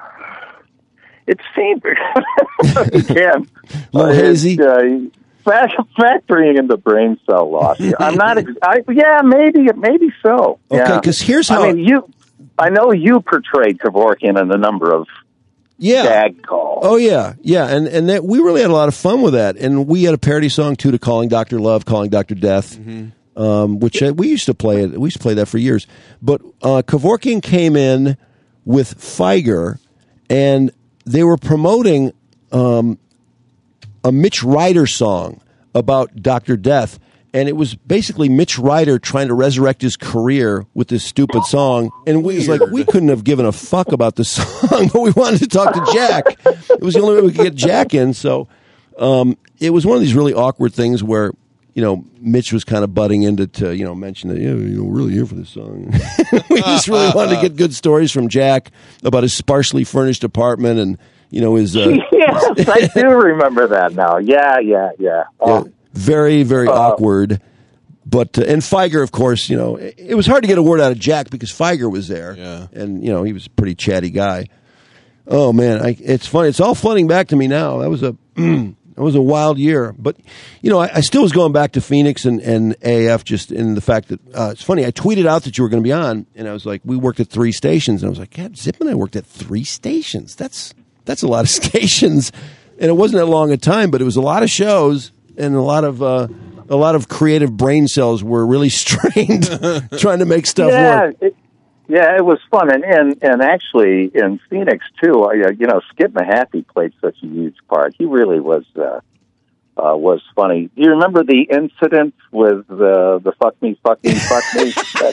It seemed again A little hazy? Uh, fact- factoring in the brain cell loss. Here. I'm not. Ex- I, yeah, maybe, maybe so. Okay, yeah. because here's how. I mean, you. I know you portrayed Kevorkian in a number of yeah. gag calls. Oh yeah, yeah, and and that, we really had a lot of fun with that, and we had a parody song too to "Calling Doctor Love," "Calling Doctor Death," mm-hmm. um, which uh, we used to play it. We used to play that for years. But uh, Kevorkian came in with Feiger, and they were promoting um, a Mitch Ryder song about Doctor Death. And it was basically Mitch Ryder trying to resurrect his career with this stupid song. And we was like, we couldn't have given a fuck about the song, but we wanted to talk to Jack. It was the only way we could get Jack in. So um, it was one of these really awkward things where, you know, Mitch was kind of butting into, to, you know, mention that, yeah, you know, we're really here for this song. We just really wanted to get good stories from Jack about his sparsely furnished apartment and, you know, his... Uh, yes, I do remember that now. Yeah, yeah, yeah. Oh. yeah. Very, very Uh, awkward. But uh, and Feiger, of course, you know, it, it was hard to get a word out of Jack because Feiger was there, Yeah. and you know he was a pretty chatty guy. Oh man, I, it's funny. It's all flooding back to me now. That was a that was a wild year. But you know, I, I still was going back to Phoenix and, and A A F just in the fact that uh, it's funny. I tweeted out that you were going to be on, and I was like, we worked at three stations, and I was like, God, Zip and I worked at three stations. That's that's a lot of stations, and it wasn't that long a time, but it was a lot of shows. And a lot of uh, a lot of creative brain cells were really strained trying to make stuff yeah, work. it, yeah, it was fun, and and, and actually in Phoenix too. I, uh, you know, Skip Mahaffey played such a huge part. He really was uh, uh, was funny. Do you remember the incident with the the fuck me, fuck me, fuck me? that,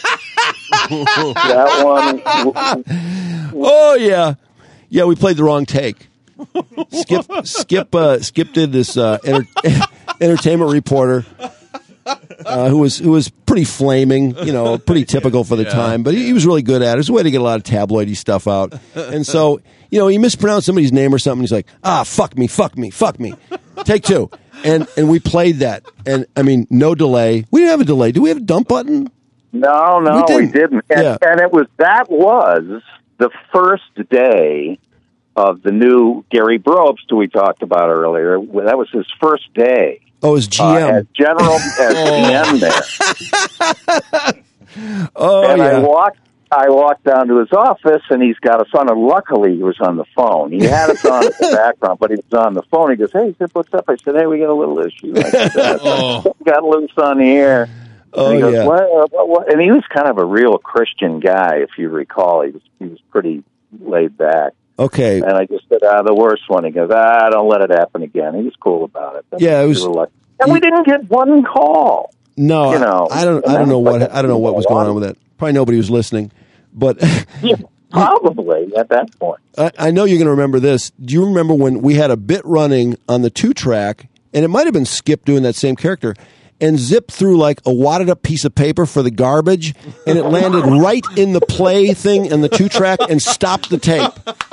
that one. Oh yeah, yeah. We played the wrong take. Skip Skip uh, Skip did this uh, enter- entertainment reporter uh, who was who was pretty flaming, you know, pretty typical for the Yeah. time, but he, he was really good at it. It was a way to get a lot of tabloidy stuff out. And so, you know, he mispronounced somebody's name or something. He's like, ah, fuck me, fuck me, fuck me. Take two. And and we played that. And I mean, no delay. We didn't have a delay. Do we have a dump button? No, no, We we didn't. didn't. And, Yeah. and it was that was the first day of the new Gary Brobst, who we talked about earlier. That was his first day Oh, it was G uh, M. as general as G M there. oh, and I yeah. walked, I walked down to his office, and he's got us on. And luckily, he was on the phone. He had us on in the background, but he was on the phone. He goes, "Hey," he said, "What's up?" I said, "Hey, we got a little issue. I said, Oh. got loose on the air." Oh, and he goes, yeah. what, uh, what, what? And he was kind of a real Christian guy, if you recall. He was he was pretty laid back. Okay. And I just said, ah, the worst one. He goes, ah, don't let it happen again. He was cool about it. Then Yeah, it was- we were like, and we didn't get one call. No, You know, I don't. I don't know what. I don't know what was going on with that. Probably nobody was listening, but Yeah, probably at that point. I, I know you're going to remember this. Do you remember when we had a bit running on the two track, and it might have been Skip doing that same character, and Zip threw like a wadded up piece of paper for the garbage, and it landed right in the play thing in the two track and stopped the tape.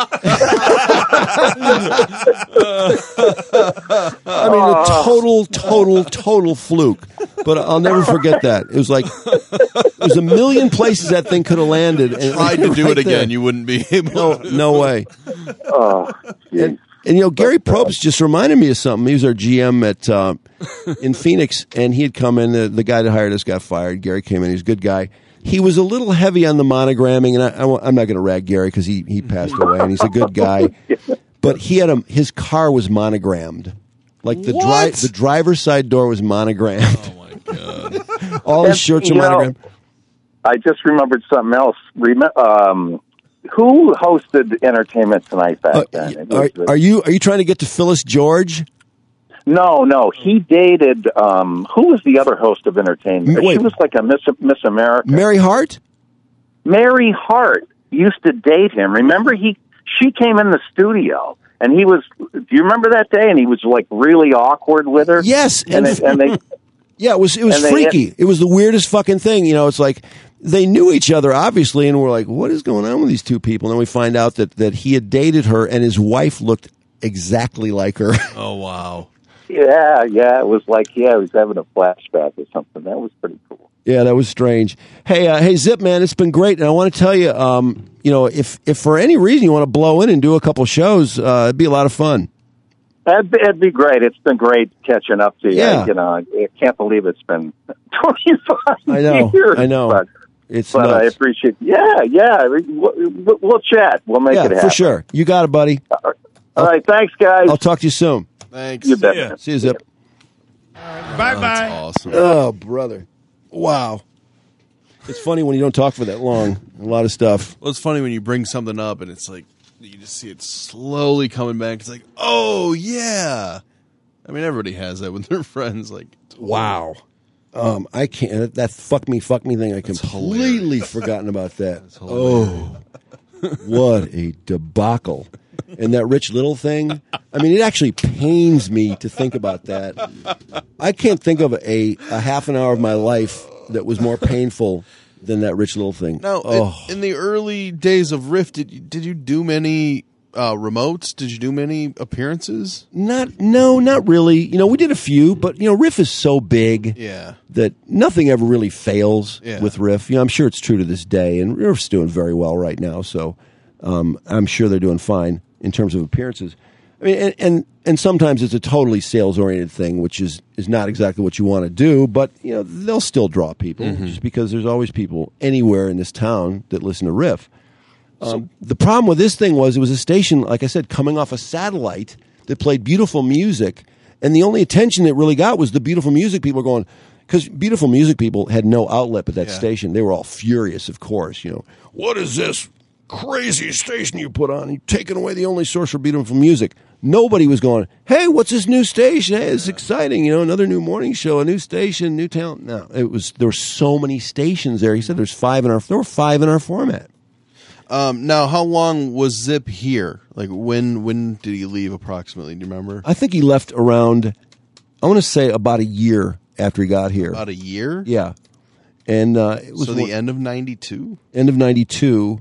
I mean, a total, total, total fluke. But I'll never forget that. It was like it was a million places that thing could have landed. And Tried to do right it again, there. you wouldn't be able. No, no way. Oh, geez. And, and you know, Gary Probst just reminded me of something. He was our G M at uh, in Phoenix, and he had come in. The, the guy that hired us got fired. Gary came in. He's a good guy. He was a little heavy on the monogramming, and I, I, I'm not going to rag Gary because he, he passed away, and he's a good guy. But he had a, his car was monogrammed, like the dri- What? the driver's side door was monogrammed. Oh my god! All his And, shirts are you know, monogrammed. I just remembered something else. Rem- um, who hosted Entertainment Tonight back Uh, then? It are, was the- are you are you trying to get to Phyllis George? No, no. He dated, um, who was the other host of Entertainment? Wait. She was like a Miss, Miss America. Mary Hart? Mary Hart used to date him. Remember, he she came in the studio, and he was, do you remember that day? And he was like really awkward with her. Yes, And, and- they, and they, Yeah, it was it was And they freaky. It was the weirdest fucking thing. You know, it's like they knew each other obviously, and we're like, what is going on with these two people? And then we find out that that he had dated her, and his wife looked exactly like her. Oh wow! Yeah, yeah. It was like, yeah, he was having a flashback or something. That was pretty cool. Yeah, that was strange. Hey, uh, hey, Zip, man, it's been great, and I want to tell you, um, you know, if if for any reason you want to blow in and do a couple shows, uh, it'd be a lot of fun. It'd be, it'd be great. It's been great catching up to you. Yeah. You know, I can't believe it's been twenty-five I know, years. I know. But, It's but I nuts. appreciate. Yeah, yeah. We'll, we'll chat. We'll make Yeah, it happen. for sure. You got it, buddy. All right. Thanks, guys. I'll talk to you soon. Thanks. You bet. ya. See you, Zip. Bye bye. That's awesome. Oh, brother. Wow. It's funny when you don't talk for that long. A lot of stuff. Well, it's funny when you bring something up and it's like you just see it slowly coming back. It's like, oh yeah. I mean, everybody has that with their friends. Like, Wow. Um, I can't. That fuck me, fuck me thing. I completely forgotten about that. Oh, what a debacle! And that Rich Little thing. I mean, it actually pains me to think about that. I can't think of a, a half an hour of my life that was more painful than that Rich Little thing. now oh. in, in the early days of Riff, did you, did you do many uh, remotes? Did you do many appearances? Not, no, not really. You know, we did a few, but you know, Riff is so big Yeah. that nothing ever really fails Yeah. with Riff. You know, I'm sure it's true to this day, and Riff's doing very well right now. So um, I'm sure they're doing fine in terms of appearances. I mean, and and, and sometimes it's a totally sales oriented thing, which is, is not exactly what you want to do. But you know, they'll still draw people just because there's always people anywhere in this town that listen to Riff. Um, the problem with this thing was it was a station, like I said, coming off a satellite that played beautiful music, and the only attention it really got was the beautiful music people were going, because beautiful music people had no outlet at that Yeah. station. They were all furious, of course. You know, what is this crazy station you put on? You're taking away the only source for beautiful music. Nobody was going, hey, what's this new station? Hey, it's exciting. You know, another new morning show, a new station, new talent. No, it was there were so many stations there. He said there's five in our there were five in our format. Um, now, how long was Zip here? Like, when when did he leave approximately? Do you remember? I think he left around, I want to say about a year after he got here. About a year? Yeah. And uh, it was So the one- end of ninety-two? end of ninety-two.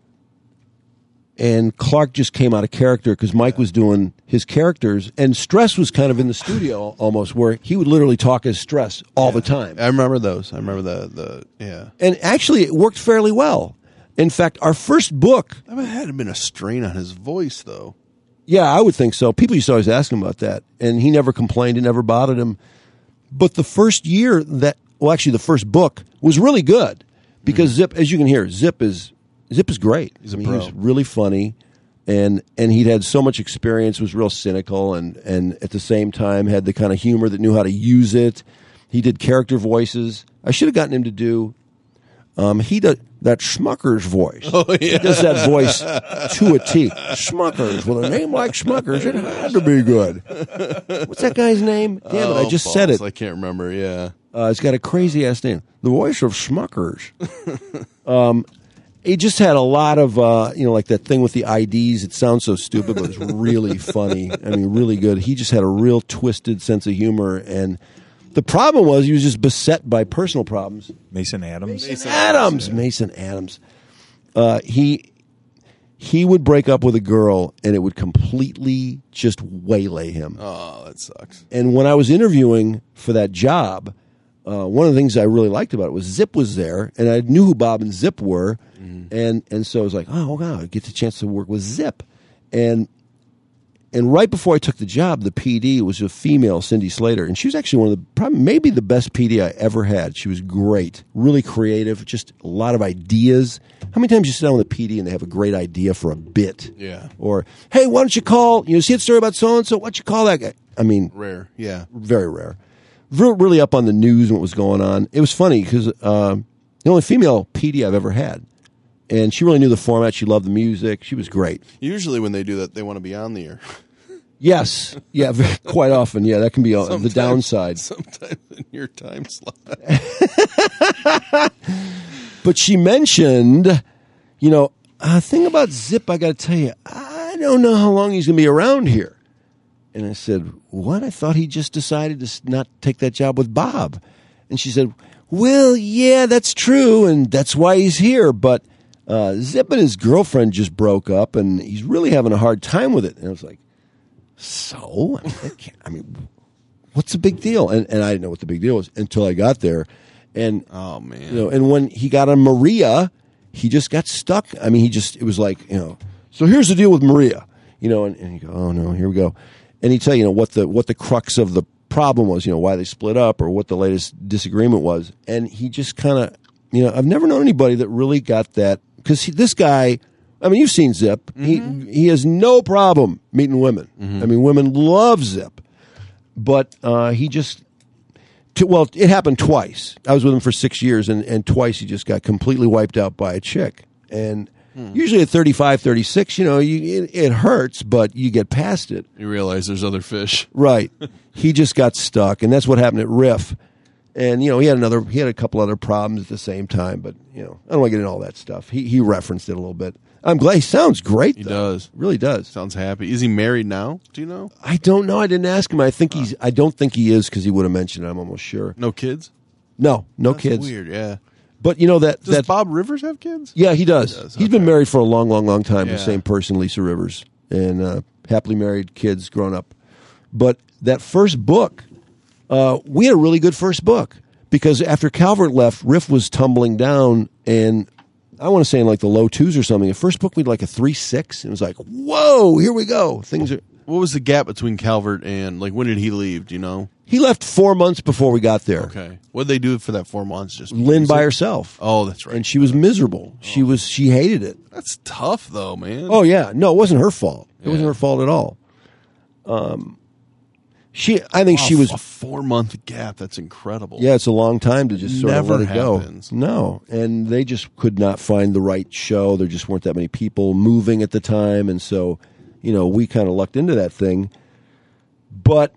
And Clark just came out of character because Mike was doing his characters, and Stress was kind of in the studio almost, where he would literally talk as Stress all the time. I remember those. I remember the, the yeah. And actually, it worked fairly well. In fact, our first book, That had been a strain on his voice, though. yeah, I would think so. People used to always ask him about that, and he never complained. It never bothered him. But the first year that, well, actually, the first book was really good because Zip, as you can hear, Zip is Zip is great. He's a I mean, pro. He's really funny, and and he'd had so much experience, was real cynical, and and at the same time had the kind of humor that knew how to use it. He did character voices. I should have gotten him to do. Um, he did that Schmucker's voice. Oh, yeah. He does that voice to a T. Schmucker's. With a name like Schmucker's, it had to be good. What's that guy's name? Damn it, I Oh, just said balls, it. I can't remember, yeah. Uh, it's got a crazy ass name. The voice of Schmucker's. um, he just had a lot of, uh, you know, like that thing with the I Ds. It sounds so stupid, but it's really funny. I mean, really good. He just had a real twisted sense of humor. And the problem was he was just beset by personal problems. Mason Adams. Mason Adams, Mason Adams. Uh, he he would break up with a girl, and it would completely just waylay him. Oh, that sucks. And when I was interviewing for that job, uh, one of the things I really liked about it was Zip was there, and I knew who Bob and Zip were, and and so I was like, oh wow, I get the chance to work with Zip, and and right before I took the job, the P D was a female, Cindy Slater, and she was actually one of the probably maybe the best P D I ever had. She was great, really creative, just a lot of ideas. How many times you sit down with a P D and they have a great idea for a bit? Yeah. Or hey, why don't you call? You know, see a story about so and so? Why don't you call that guy? I mean, Rare, yeah. very rare. Re- Really up on the news and what was going on. It was funny because uh, the only female P D I've ever had, and she really knew the format. She loved the music. She was great. Usually when they do that, they want to be on the air. Yes, yeah, very, quite often. Yeah, that can be uh, the Sometimes- downside. Sometimes in your time slot. But she mentioned, you know, a thing about Zip. I got to tell you, I don't know how long he's going to be around here. And I said, what? I thought he just decided to s- not take that job with Bob. And she said, well, yeah, that's true, and that's why he's here. But uh, Zip and his girlfriend just broke up, and he's really having a hard time with it. And I was like, so? I mean, I can't- I mean, what's the big deal? And and I didn't know what the big deal was until I got there. And Oh man. you know, and when he got on Maria, he just got stuck. I mean, he just it was like, you know, so here's the deal with Maria, you know, and, and you go, oh no, here we go. And he'd tell you, you know, what the what the crux of the problem was, you know, why they split up or what the latest disagreement was. And he just kind of, you know, I've never known anybody that really got that, because this guy, I mean, you've seen Zip. Mm-hmm. He he has no problem meeting women. Mm-hmm. I mean, women love Zip. But uh, he just, t- well, it happened twice. I was with him for six years, and, and twice he just got completely wiped out by a chick. And hmm. usually at thirty-five, thirty-six, you know, you, it, it hurts, but you get past it. You realize there's other fish. Right. He just got stuck, and that's what happened at Riff. And, you know, he had another, he had a couple other problems at the same time, but, you know, I don't want to get into all that stuff. He he referenced it a little bit. I'm glad. He sounds great, He though. does. Really does. Sounds happy. Is he married now? Do you know? I don't know. I didn't ask him. I think he's, I don't think he is, because he would have mentioned it. I'm almost sure. No kids? No, no That's kids. weird, yeah. But, you know, that, Does that Bob Rivers have kids? yeah, he does. He does, He's okay. been married for a long, long, long time. Yeah. The same person, Lisa Rivers, and uh, happily married, kids, grown up. But that first book, uh, we had a really good first book, because after Calvert left, Riff was tumbling down, and I want to say in like the low twos or something. The first book we had like a three six. It was like, whoa, here we go. Things are. What was the gap between Calvert and, like, when did he leave? Do you know? He left four months before we got there. Okay. What did they do for that four months? Just Lynn by music? herself. Oh, that's right. And she was miserable. She was. She hated it. That's tough, though, man. Oh yeah, no, it wasn't her fault. It Yeah. wasn't her fault at all. Um, she, I think Wow, she was. a four month gap. That's incredible. Yeah, it's a long time to just sort Never of let it happens. go. No, and they just could not find the right show. There just weren't that many people moving at the time, and so, you know, we kind of lucked into that thing. But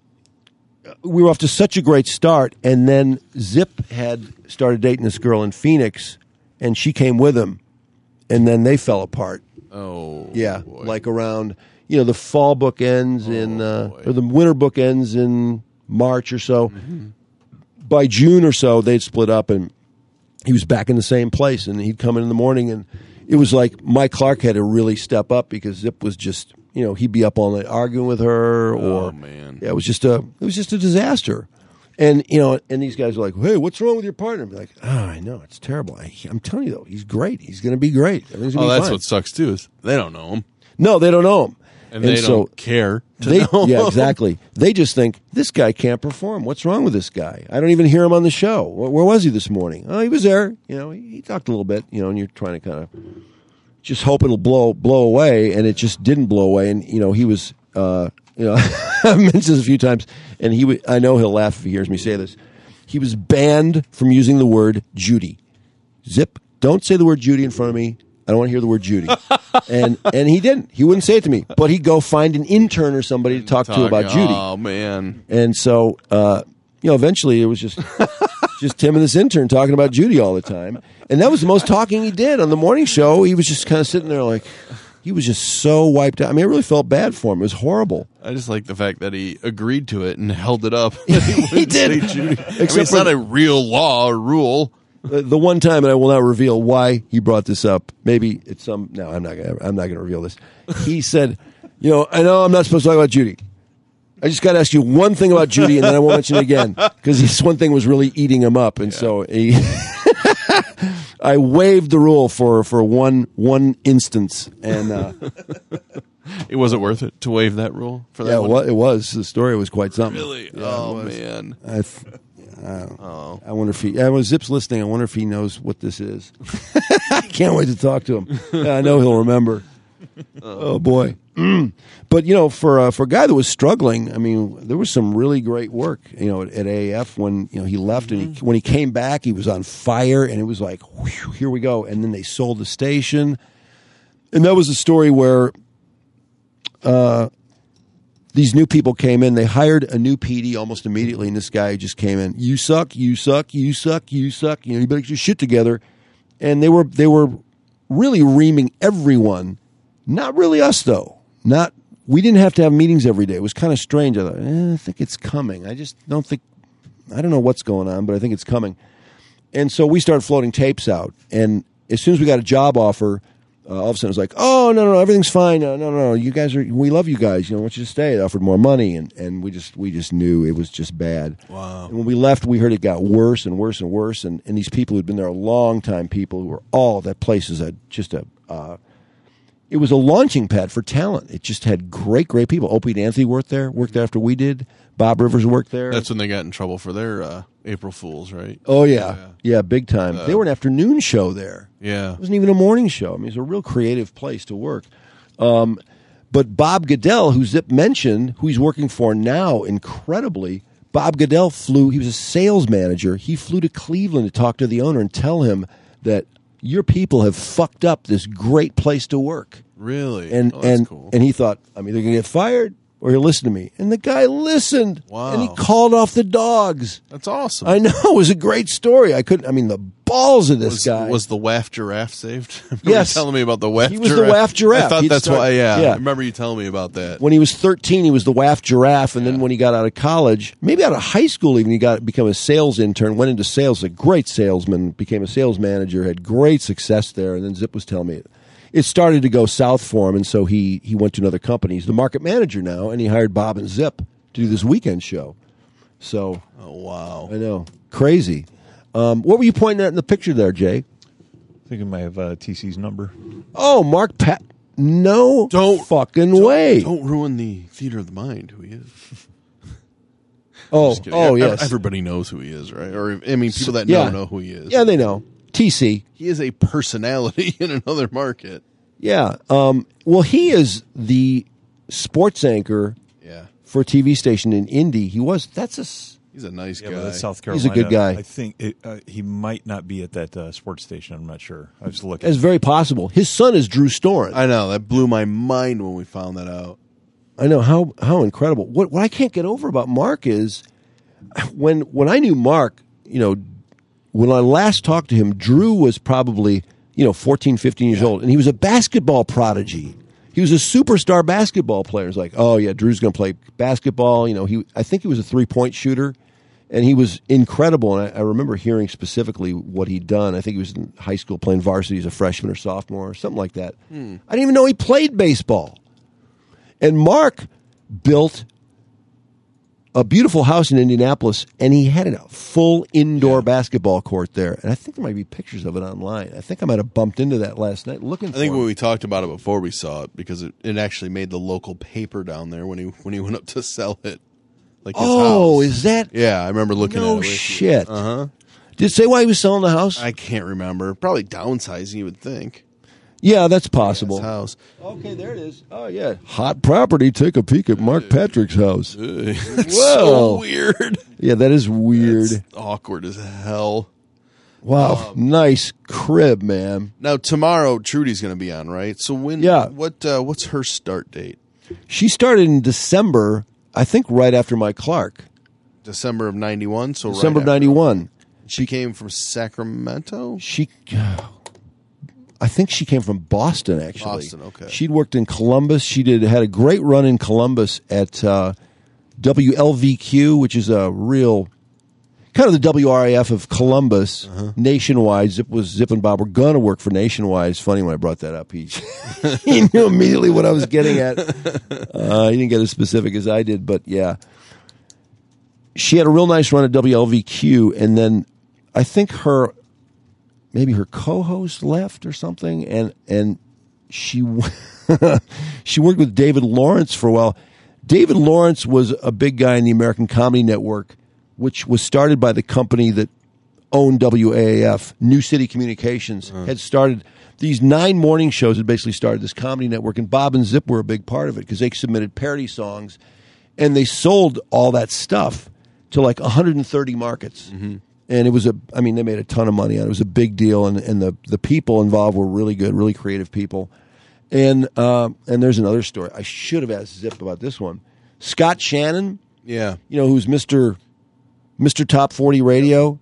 we were off to such a great start, and then Zip had started dating this girl in Phoenix, and she came with him, and then they fell apart. Oh, Yeah, boy. like around, you know, the fall book ends in, uh, boy. or the winter book ends in March or so. By June or so, they'd split up, and he was back in the same place, and he'd come in in the morning, and it was like Mike Clark had to really step up, because Zip was just, you know, he'd be up all night arguing with her, or Oh, man. yeah, it was just a, it was just a disaster. And, you know, and these guys are like, hey, what's wrong with your partner? I'm like, oh, I know, it's terrible. I, I'm telling you, though, he's great. He's going to be great. Everything's going Oh, to be that's fine. what sucks, too, is they don't know him. No, they don't know him. And, they so don't care to they, know yeah, him. exactly. They just think, this guy can't perform. What's wrong with this guy? I don't even hear him on the show. Where, where was he this morning? Oh, he was there. You know, he, he talked a little bit, you know, and you're trying to kind of just hope it'll blow blow away, and it just didn't blow away. And, you know, he was, uh, you know, I've mentioned this a few times, and he, w- I know he'll laugh if he hears me say this. He was banned from using the word Judy. Zip, don't say the word Judy in front of me. I don't want to hear the word Judy. and and he didn't. He wouldn't say it to me. But he'd go find an intern or somebody to talk, to about Judy. Oh, man. And so, uh, you know, eventually it was just just him and this intern talking about Judy all the time. And that was the most talking he did on the morning show. He was just kind of sitting there like, he was just so wiped out. I mean, I really felt bad for him. It was horrible. I just like the fact that he agreed to it and held it up. He did. Say Judy. I mean, Except it's for not the- a real law or rule. The, the one time, and I will not reveal why he brought this up. Maybe it's some. No, I'm not. Gonna, I'm not going to reveal this. He said, "You know, I know I'm not supposed to talk about Judy. I just got to ask you one thing about Judy, and then I won't mention it again, because this one thing was really eating him up." And so he, I waived the rule for, for one one instance, and uh, It wasn't worth it to waive that rule for that yeah, one. well, it was. The story was quite something. Really? Yeah, it oh, was. man. I, th- I, don't know. I wonder if he. I was Zip's listening. I wonder if he knows what this is. I can't wait to talk to him. Yeah, I know he'll remember. Oh boy! Mm. But you know, for uh, for a guy that was struggling, I mean, there was some really great work. You know, at, at A A F when you know he left, and he, when he came back, he was on fire, and it was like, whew, here we go. And then they sold the station, and that was a story where. Uh, these new people came in. They hired a new P D almost immediately, and this guy just came in. You suck. You suck. You suck. You suck. You know, you better get your shit together. And they were they were really reaming everyone. Not really us though. Not we didn't have to have meetings every day. It was kind of strange. I thought, eh, I think it's coming. I just don't think. I don't know what's going on, but I think it's coming. And so we started floating tapes out. And as soon as we got a job offer, uh, all of a sudden it was like, oh, no, no, no, everything's fine. No, no, no, you guys are, we love you guys. You know, I want you to stay. They offered more money, and, and we just we just knew it was just bad. Wow. And when we left, we heard it got worse and worse and worse, and, and these people who'd been there a long time, people who were all, that place is a, just a, uh, it was a launching pad for talent. It just had great, great people. Opie and Anthony worked there, worked there after we did. Bob Rivers worked there. That's when they got in trouble for their uh, April Fools, right? Oh, yeah. Yeah, yeah big time. Uh, they were an afternoon show there. Yeah. It wasn't even a morning show. I mean, it was a real creative place to work. Um, but Bob Goodell, who Zip mentioned, who he's working for now incredibly, Bob Goodell flew, he was a sales manager. He flew to Cleveland to talk to the owner and tell him that your people have fucked up this great place to work. Really? And oh, that's and cool. and he thought, I'm either going to get fired or he'll listen to me. And the guy listened. Wow. And he called off the dogs. That's awesome. I know. It was a great story. I couldn't, I mean, the balls of this was, guy. Was the W A F giraffe saved? Yes. You telling me about the W A F He was giraffe? the W A F giraffe. I thought He'd that's start- why, yeah. yeah. I remember you telling me about that. When he was thirteen, he was the W A F giraffe. And then when he got out of college, maybe out of high school even, he got become a sales intern, went into sales, a great salesman, became a sales manager, had great success there. And then Zip was telling me it. It started to go south for him, and so he, he went to another company. He's the market manager now, and he hired Bob and Zip to do this weekend show. So, Oh, wow. I know. Crazy. Um, what were you pointing at in the picture there, Jay? I think I might have uh, T C's number. Oh, Mark Pat. No Don't- fucking Don't- way. Don't ruin the theater of the mind, who he is. oh, Just kidding. oh Ev- yes. Everybody knows who he is, right? Or, I mean, people that yeah. know know who he is. Yeah, they know. T C. He is a personality in another market. Yeah. Um, well, he is the sports anchor Yeah. for a T V station in Indy. He was. That's a. s- He's a nice Yeah, guy. but that's South He's a Carolina. good guy. I think it, uh, he might not be at that uh, sports station. I'm not sure. I was looking. That's very possible. His son is Drew Storen. I, I know. That blew my mind when we found that out. I know how how incredible. What what I can't get over about Mark is when when I knew Mark, you know, when I last talked to him, Drew was probably, you know, fourteen, fifteen years old, and he was a basketball prodigy. He was a superstar basketball player. It's like, oh yeah, Drew's going to play basketball. You know, he I think he was a three point shooter, and he was incredible. And I, I remember hearing specifically what he'd done. I think he was in high school playing varsity as a freshman or sophomore or something like that. Hmm. I didn't even know he played baseball. And Mark built a beautiful house in Indianapolis, and he had a full indoor basketball court there. And I think there might be pictures of it online. I think I might have bumped into that last night looking I for think him. when we talked about it before we saw it, because it, it actually made the local paper down there when he when he went up to sell it. Like his Oh, house. is that? Yeah, I remember looking No at it. shit. Uh huh. Did it say why he was selling the house? I can't remember. Probably downsizing, you would think. yeah, that's possible. His house. Okay, there it is. Oh, yeah. Hot property. Take a peek at Mark Patrick's house. Ugh, it's Whoa. so weird. Yeah, that is weird. It's awkward as hell. Wow. Nice crib, man. Now tomorrow, Trudy's going to be on, right? So when? Yeah. What? Uh, what's her start date? She started in December, I think right after Mike Clark. December of ninety-one. So December right of ninety-one. after. She came from Sacramento. She, I think she came from Boston. Actually, Boston, okay. She'd worked in Columbus. She did had a great run in Columbus at uh, W L V Q, which is a real kind of the W R A F of Columbus. Uh-huh. Nationwide, Zip was Zip and Bob were gonna work for Nationwide. It's funny when I brought that up. He he knew immediately what I was getting at. Uh, he didn't get as specific as I did, but yeah. She had a real nice run at W L V Q, and then I think her, maybe her co-host left or something, and and she she worked with David Lawrence for a while. David Lawrence was a big guy in the American Comedy Network, which was started by the company that owned W A A F, New City Communications, had started these nine morning shows. Had basically started this comedy network, and Bob and Zip were a big part of it because they submitted parody songs, and they sold all that stuff to like one hundred thirty markets. Mm-hmm. And it was a, I mean, they made a ton of money on it. It was a big deal, and, and the, the people involved were really good, really creative people. And uh, and there's another story. I should have asked Zip about this one. Scott Shannon, Yeah. you know, who's Mister Mister Top forty Radio.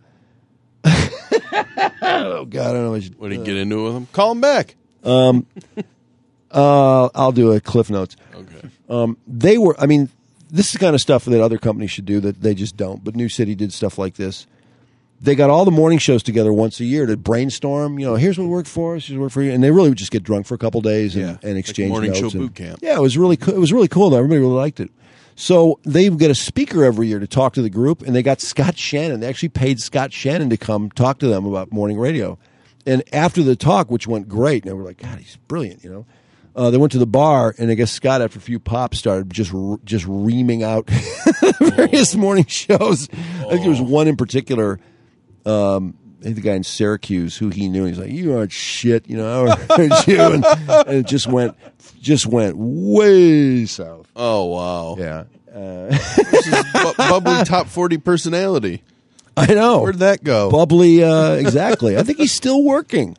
Oh, God, I don't know. I should, What did he get into it with him? Call him back. uh, I'll do a Cliff Notes. Okay. Um, they were, I mean, this is the kind of stuff that other companies should do that they just don't. But New City did stuff like this. they got all the morning shows together once a year to brainstorm. You know, here's what worked for us, here's what worked for you, and they really would just get drunk for a couple days and, Yeah. and exchange Like morning notes show and- boot camp. Yeah, it was really cool. It was really cool. Though. Everybody really liked it. So they would get a speaker every year to talk to the group, and they got Scott Shannon. They actually paid Scott Shannon to come talk to them about morning radio. And after the talk, which went great, and they were like, God, he's brilliant, you know. Uh, they went to the bar, and I guess Scott, after a few pops, started just just reaming out various morning shows. I think there was one in particular. Um, I think the guy in Syracuse who he knew. He's like, "You aren't shit," you know. I heard you, and, and it just went just went way south. Oh wow! Yeah, uh, This is bu- bubbly top forty personality. I know. Where'd that go? Bubbly, uh, exactly. I think he's still working.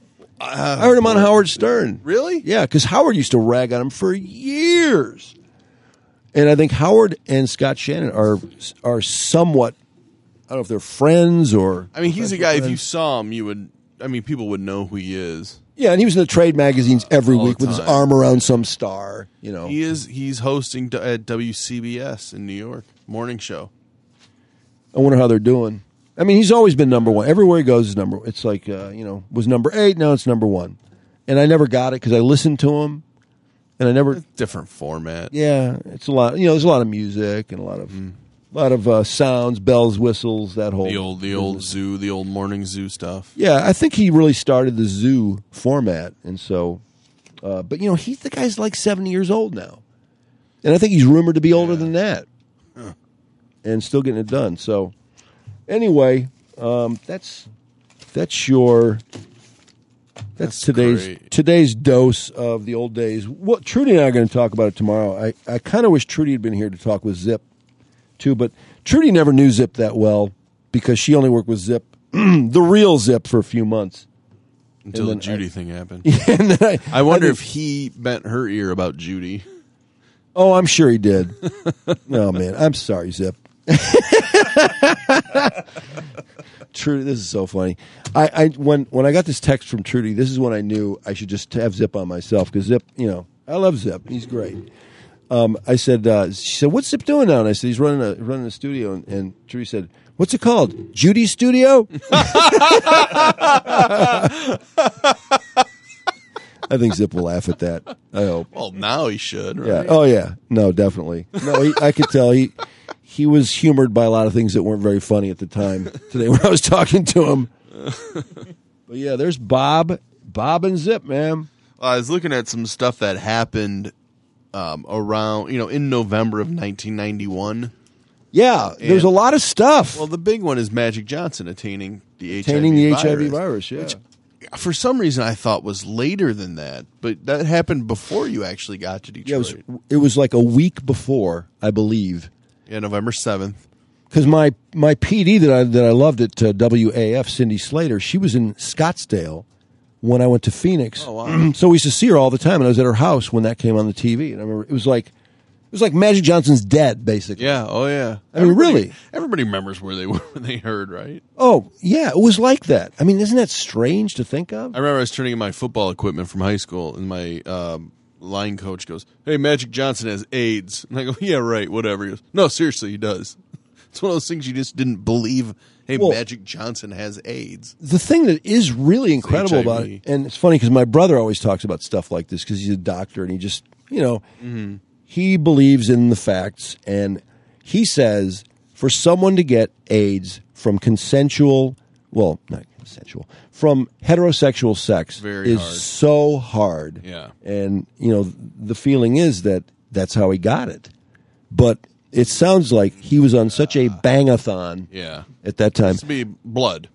I heard him on Howard Stern. Really? Yeah, because Howard used to rag on him for years. And I think Howard and Scott Shannon are are somewhat, I don't know if they're friends or... I mean, he's a guy. If you friends. saw him, you would. I mean, people would know who he is. Yeah, and he was in the trade magazines every All the week with his time. arm around some star, you know. He is. He's hosting d- at W C B S in New York morning show. I wonder how they're doing. I mean, he's always been number one. Everywhere he goes is number one. It's like, uh, you know, was number eight, now it's number one. And I never got it because I listened to him, and I never... Different format. Yeah, it's a lot. You know, there's a lot of music and a lot of, a lot of uh, sounds, bells, whistles, that whole... The old, the old zoo, the old morning zoo stuff. Yeah, I think he really started the zoo format, and so... Uh, but, you know, he's the guy's like seventy years old now. And I think he's rumored to be older Yeah. than that. And still getting it done. So, anyway, um, that's that's your... That's, That's today's great. today's dose of the old days. What Trudy and I are going to talk about it tomorrow. I, I kind of wish Trudy had been here to talk with Zip, too. But Trudy never knew Zip that well because she only worked with Zip, the real Zip, for a few months. Until the then Judy I- thing happened. And then I, I wonder I if he bent her ear about Judy. Oh, I'm sure he did. Oh, man. I'm sorry, Zip. Trudy, this is so funny. I, I when when I got this text from Trudy, this is when I knew I should just have Zip on myself because Zip, you know, I love Zip. He's great. Um, I said, uh, she said, "What's Zip doing now?" And I said, "He's running a running a studio." And, and Trudy said, "What's it called? Judy's Studio?" I think Zip will laugh at that. I hope. Well, now he should, Yeah. right? Oh, yeah. No, definitely. No, he, I could tell he he was humored by a lot of things that weren't very funny at the time today when I was talking to him. But yeah, there's Bob, Bob and Zip, man. I was looking at some stuff that happened um, around, you know, in November of nineteen ninety-one. Yeah, there's a lot of stuff. Well, the big one is Magic Johnson attaining the Attaining H I V the virus, H I V virus, yeah. which for some reason I thought was later than that, but that happened before you actually got to Detroit. Yeah, it was it was like a week before, I believe. Yeah, November seventh. Because my, my P D that I that I loved at uh, W A F, Cindy Slater, she was in Scottsdale when I went to Phoenix. Oh, wow. So we used to see her all the time, and I was at her house when that came on the T V. And I remember it was like it was like Magic Johnson's dead, basically. Yeah, oh yeah. I mean, really. Everybody remembers where they were when they heard, right? Oh, yeah, it was like that. I mean, isn't that strange to think of? I remember I was turning in my football equipment from high school, and my um, line coach goes, "Hey, Magic Johnson has AIDS." And I go, "Yeah, right, whatever." He goes, "No, seriously, he does." It's one of those things you just didn't believe. Hey, Well- Magic Johnson has AIDS. The thing that is really incredible H I V. about it, and it's funny because my brother always talks about stuff like this because he's a doctor and he just, you know, Mm-hmm. he believes in the facts. And he says for someone to get AIDS from consensual, well, not consensual, from heterosexual sex Very is hard. so hard. Yeah. And, you know, the feeling is that that's how he got it. But it sounds like he was on such a bang-a-thon Yeah. at that time. It's to be blood.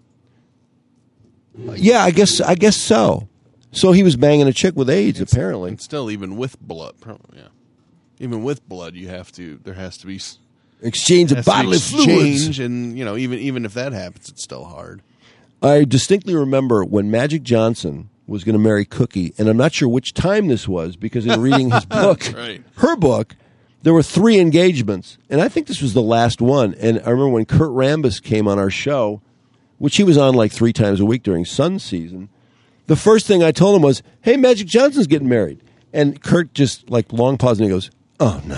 Yeah, I guess I guess so. So he was banging a chick with AIDS, apparently. And still, even with blood, probably, yeah. Even with blood, you have to, there has to be, s- Exchange of has to be bodily fluids. exchange, and, you know, even, even if that happens, it's still hard. I distinctly remember when Magic Johnson was going to marry Cookie, and I'm not sure which time this was because in reading his book, Right. her book, there were three engagements, and I think this was the last one. And I remember when Kurt Rambis came on our show, which he was on like three times a week during Sun season. The first thing I told him was, "Hey, Magic Johnson's getting married," and Kurt just like long pause and he goes, "Oh no."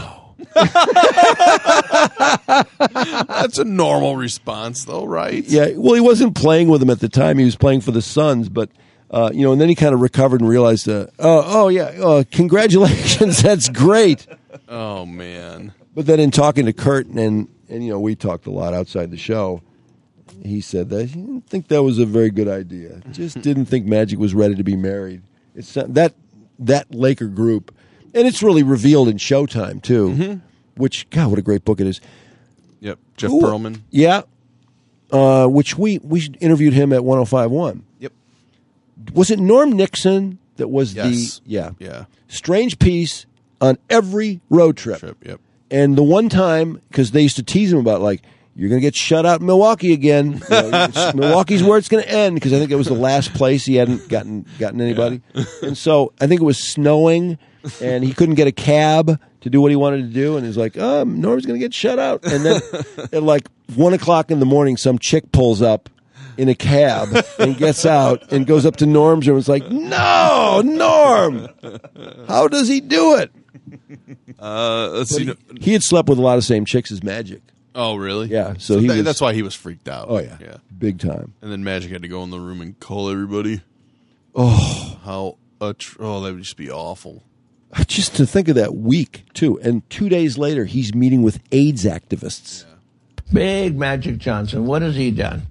That's a normal response, though, right? Yeah, well, he wasn't playing with them at the time. He was playing for the Suns, but uh, you know, and then he kind of recovered and realized, uh, oh, oh yeah, uh, congratulations, that's great. Oh man! But then in talking to Kurt and and you know, we talked a lot outside the show. He said that he didn't think that was a very good idea. Just didn't think Magic was ready to be married. It's not, that that Laker group, and it's really revealed in Showtime too. Mm-hmm. Which, God, what a great book it is. Yep, Jeff Ooh, Pearlman. Yeah, uh, which we we interviewed him at one oh five point one. Yep. Was it Norm Nixon that was Yes. the yeah Yeah. strange piece on every road trip? Trip. Yep. And the one time, because they used to tease him about, like, you're going to get shut out in Milwaukee again. You know, it's- Milwaukee's where it's going to end, because I think it was the last place he hadn't gotten gotten anybody. And so I think it was snowing, and he couldn't get a cab to do what he wanted to do. And he's like, oh, Norm's going to get shut out. And then at like one o'clock in the morning, some chick pulls up in a cab and gets out and goes up to Norm's room and is like, no, Norm, how does he do it? Uh, let's see. He, he had slept with a lot of same chicks as Magic. Oh, really? Yeah, so he that- was- that's why he was freaked out. Oh, yeah. yeah. Big time. And then Magic had to go in the room and call everybody. Oh, how atr- oh, that would just be awful. Just to think of that week, too. And two days later, he's meeting with AIDS activists. Big Magic Johnson. What has he done?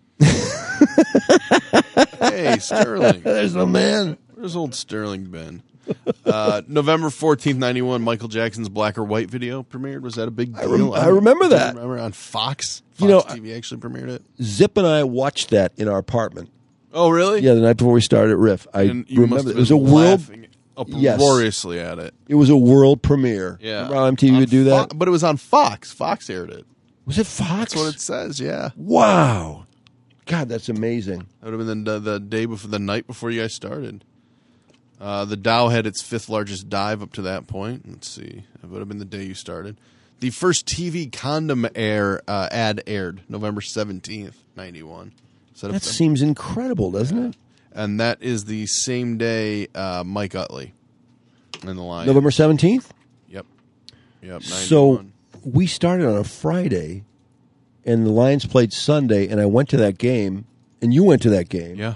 Hey, Sterling. There's the man. Where's old Sterling been? Uh, November fourteenth, ninety-one, Michael Jackson's Black or White video premiered. Was that a big I deal? rem- I remember do you that. remember on Fox? Fox You know, T V actually premiered it. Zip and I watched that in our apartment. Oh, really? Yeah, the night before we started at Riff. I And you must remember have it was a been world. laughing uproariously at it. It was a world premiere. Yeah. Remember how M T V On would do that? Fo- but it was on Fox. Fox aired it. Was it Fox? That's what it says, yeah. Wow. God, that's amazing. That would have been the, the day before, the night before you guys started. Uh, the Dow had its fifth largest dive up to that point. Let's see. It would have been the day you started. The first T V condom air uh, ad aired November seventeenth, ninety-one. So That seems incredible, doesn't it? And that is the same day uh, Mike Utley in the line. November seventeenth? Yep. Yep. So ninety-one. we started on a Friday, and the Lions played Sunday, and I went to that game, and you went to that game. Yeah.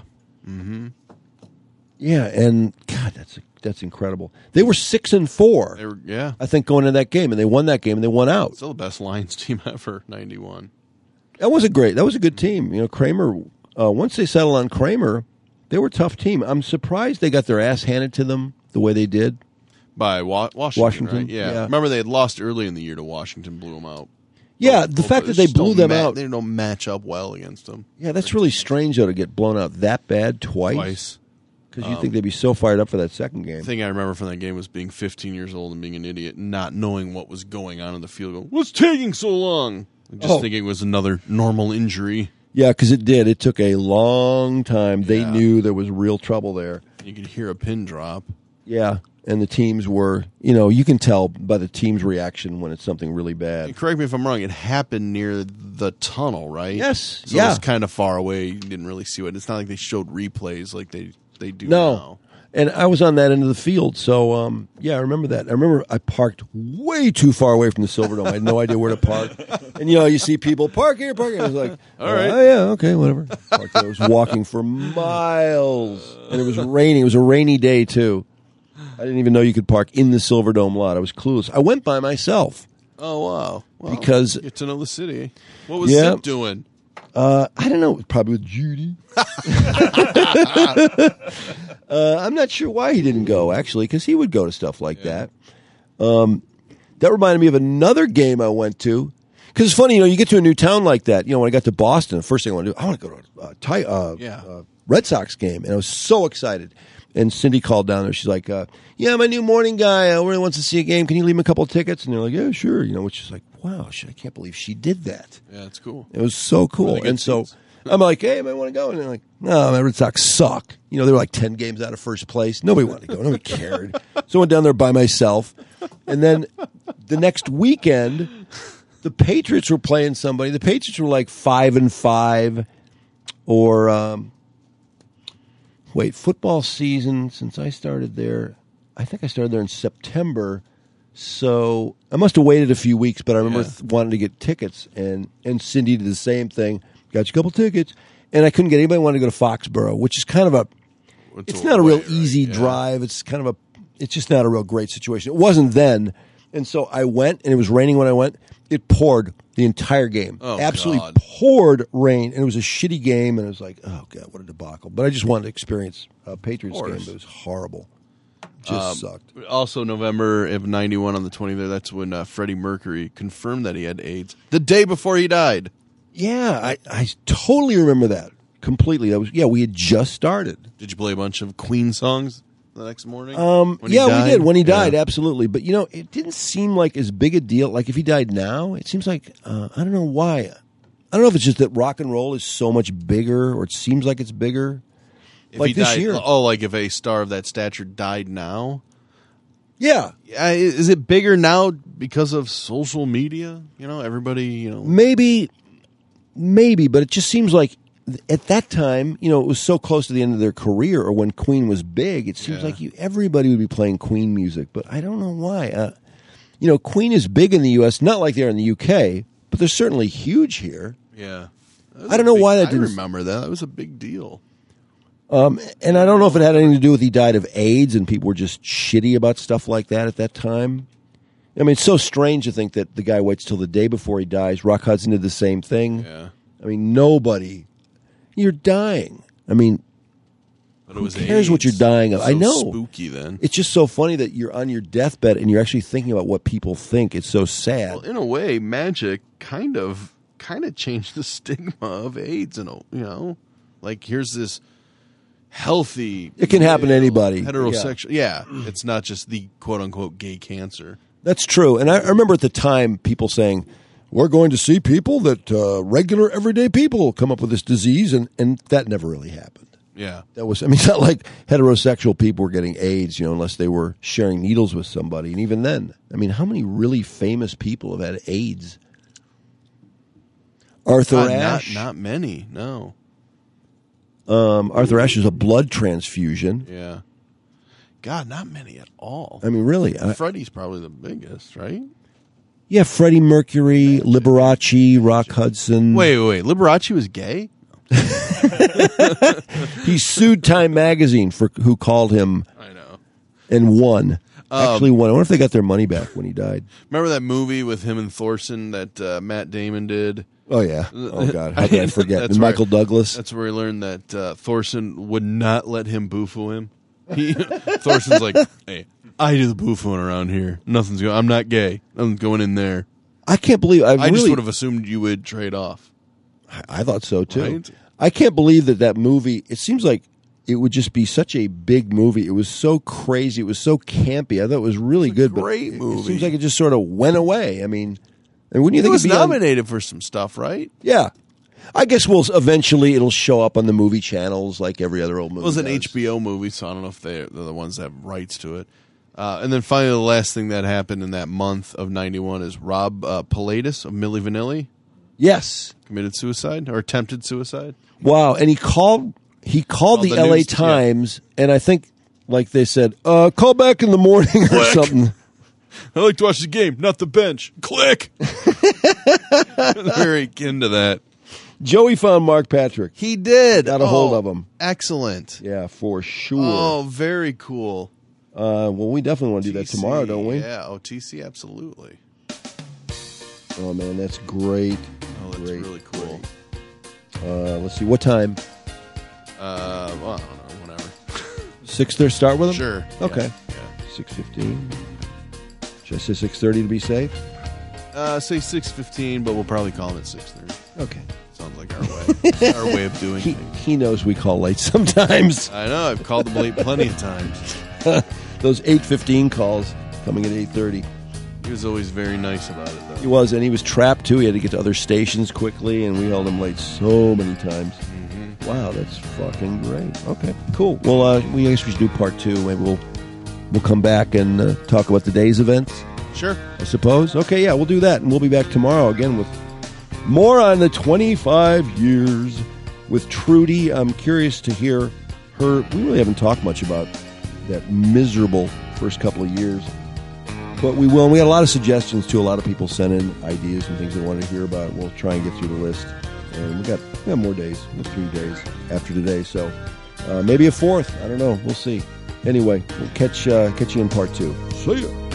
Yeah, and God, that's that's incredible. They were six and four, They were, yeah. I think, going into that game, and they won that game, and they won out. Still the best Lions team ever, ninety-one. That was a great. That was a good team. You know, Kramer. Uh, once they settled on Kramer, they were a tough team. I'm surprised they got their ass handed to them the way they did. By Wa- Washington, Washington, right? Yeah. yeah. Remember, they had lost early in the year to Washington, blew them out. Yeah, Both- the both- fact that it's they just blew don't them ma- out. They don't match up well against them. Yeah, that's really strange though to get blown out that bad twice. Twice. Because you think they'd be so fired up for that second game. The thing I remember from that game was being fifteen years old and being an idiot, not knowing what was going on in the field. Going, what's taking so long? Just Oh. thinking it was another normal injury. Yeah, because it did. It took a long time. They Yeah. knew there was real trouble there. You could hear a pin drop. Yeah, and the teams were, you know, you can tell by the team's reaction when it's something really bad. And correct me if I'm wrong. It happened near the tunnel, right? Yes, So yeah. it was kind of far away. You didn't really see it. It's not like they showed replays like they they do No. now. And I was on that end of the field, so um, yeah, I remember that. I remember I parked way too far away from the Silverdome. I had no idea where to park. And you know, you see people park here, park here. I was like, All right. oh yeah, okay, whatever. Parked there. I was walking for miles, and it was raining. It was a rainy day too. I didn't even know you could park in the Silverdome lot. I was clueless. I went by myself. Oh wow! Well, Because- you get to know the city. What was Yeah. Zip doing? Uh, I don't know, probably with Judy. uh, I'm not sure why he didn't go, actually, because he would go to stuff like that. Um, that reminded me of another game I went to. Because it's funny, you know, you get to a new town like that. You know, when I got to Boston, the first thing I want to do, I want to go to a uh, tie, uh, Yeah. uh, Red Sox game. And I was so excited. And Cindy called down there. She's like, uh, yeah, my new morning guy uh, really wants to see a game. Can you leave him a couple of tickets? And they're like, yeah, sure. You know, which is like, wow, shit, I can't believe she did that. Yeah, it's cool. It was so cool. Really good And so seats. I'm like, hey, I want to go. And they're like, no, my Red Sox suck. You know, they were like ten games out of first place. Nobody wanted to go. Nobody cared. So I went down there by myself. And then the next weekend, the Patriots were playing somebody. The Patriots were like five and five or, um, wait, football season, since I started there, I think I started there in September. So I must have waited a few weeks, but I remember Yeah. th- wanting to get tickets, and, and Cindy did the same thing. Got you a couple tickets, and I couldn't get anybody wanted to go to Foxborough, which is kind of a. It's, It's a not a real way, right? easy Yeah. drive. It's kind of a. It's just not a real great situation. It wasn't then, and so I went, and it was raining when I went. It poured the entire game. Oh, Absolutely God. poured rain, and it was a shitty game. And it was like, oh god, what a debacle! But I just wanted to experience a Patriots game. course. But it was horrible. Just Um, sucked. Also, November of ninety-one on the twentieth, that's when uh, Freddie Mercury confirmed that he had AIDS the day before he died. Yeah, I, I totally remember that completely. That was yeah. We had just started. Did you play a bunch of Queen songs the next morning? Um, when he yeah, we died? did when he died. Yeah. Absolutely, but you know, it didn't seem like as big a deal. Like if he died now, it seems like uh, I don't know why. I don't know if it's just that rock and roll is so much bigger, or it seems like it's bigger. If like he this died, year. Oh, like if a star of that stature died now? Yeah, Yeah, is it bigger now because of social media? You know, everybody, you know. maybe, maybe, but it just seems like at that time, you know, it was so close to the end of their career, or when Queen was big. It seems Yeah. like you, everybody would be playing Queen music, but I don't know why. Uh, you know, Queen is big in the U S, not like they are in the U K, but they're certainly huge here. Yeah. That was I don't a know big- why that I didn't- remember that. That was a big deal. Um, and I don't know if it had anything to do with he died of AIDS and people were just shitty about stuff like that at that time. I mean, it's so strange to think that the guy waits till the day before he dies. Rock Hudson did the same thing. Yeah. I mean, nobody. You're dying. I mean, But it was who cares what you're AIDS. dying of? So I know. Spooky then. It's just so funny that you're on your deathbed and you're actually thinking about what people think. It's so sad. Well, in a way, magic kind of kind of changed the stigma of AIDS. And you know, like here's this healthy. It can happen to male, anybody. Heterosexual. Yeah. It's not just the quote unquote gay cancer. That's true. And I, I remember at the time people saying, we're going to see people that uh, regular, everyday people come up with this disease. And, and that never really happened. Yeah. That was, I mean, it's not like heterosexual people were getting AIDS, you know, unless they were sharing needles with somebody. And even then, I mean, how many really famous people have had AIDS? Arthur God, Ashe. Not, not many. No. Um, Arthur Ashe is a blood transfusion. Yeah. God, not many at all. I mean, really. I, Freddie's probably the biggest, right? yeah, Freddie Mercury, Liberace, Rock Hudson. Wait, wait, wait. Liberace was gay? He sued Time Magazine for who called him I know. and won. Um, Actually won. I wonder if they got their money back when he died. Remember that movie with him and Thorson that uh, Matt Damon did? Oh, yeah. Oh, God. How could I forget? That's And where- Michael Douglas. That's where he learned that uh, Thorson would not let him boo-foo him. He, Thorson's like, hey, I do the boo-fooing around here. Nothing's going. I'm not gay. Nothing's going in there. I can't believe. I, I really, just would have assumed you would trade off. I thought so, too. Right? I can't believe that that movie, it seems like it would just be such a big movie. It was so crazy. It was so campy. I thought it was really It's a good. great but it- movie. It seems like it just sort of went away. I mean, and wouldn't you He think was it'd be on- nominated for some stuff, right? Yeah. I guess we'll eventually it'll show up on the movie channels like every other old movie. It was an does. H B O movie, so I don't know if they, they're the ones that have rights to it. Uh, and then finally, the last thing that happened in that month of ninety-one is Rob uh, Pilatus of Milli Vanilli Yes. committed suicide or attempted suicide. Wow. And he called he called, Called the, the L A news- Times, and I think like they said, uh, call back in the morning or Click. something. I like to watch the game, not the bench. Click. Very into that. Joey found Mark Patrick. He did. Got a hold of him. Excellent. Yeah, for sure. Oh, very cool. Uh, well, we definitely want to do that T C, tomorrow, don't we? Yeah, O T C, absolutely. Oh man, that's great. Oh, that's Great, really cool. Uh, let's see, what time? Uh, well, I don't know, whatever. Six there. Start with him. Sure. Okay. Yeah, yeah. Six fifteen. Should I say six thirty to be safe? Uh, say six fifteen, but we'll probably call him at six thirty. Okay. Sounds like our way. Our way of doing He things. he knows we call late sometimes. I know. I've called him late plenty of times. Those eight fifteen calls coming at eight thirty. He was always very nice about it, though. He was, and he was trapped too. He had to get to other stations quickly, and we held him late so many times. Mm-hmm. Wow, that's fucking great. Okay, cool. Well, uh, we I guess we should do part two. Maybe we'll we'll come back and uh, talk about the day's events. Sure. I suppose. Okay, yeah, we'll do that, and we'll be back tomorrow again with more on the twenty-five years with Trudy. I'm curious to hear her. We really haven't talked much about that miserable first couple of years. But we will. And we got a lot of suggestions, too. A lot of people sent in ideas and things they wanted to hear about. We'll try and get through the list. And we got, we got more days. We got three days after today. So uh, maybe a fourth. I don't know. We'll see. Anyway, we'll catch, uh, catch you in part two. See ya.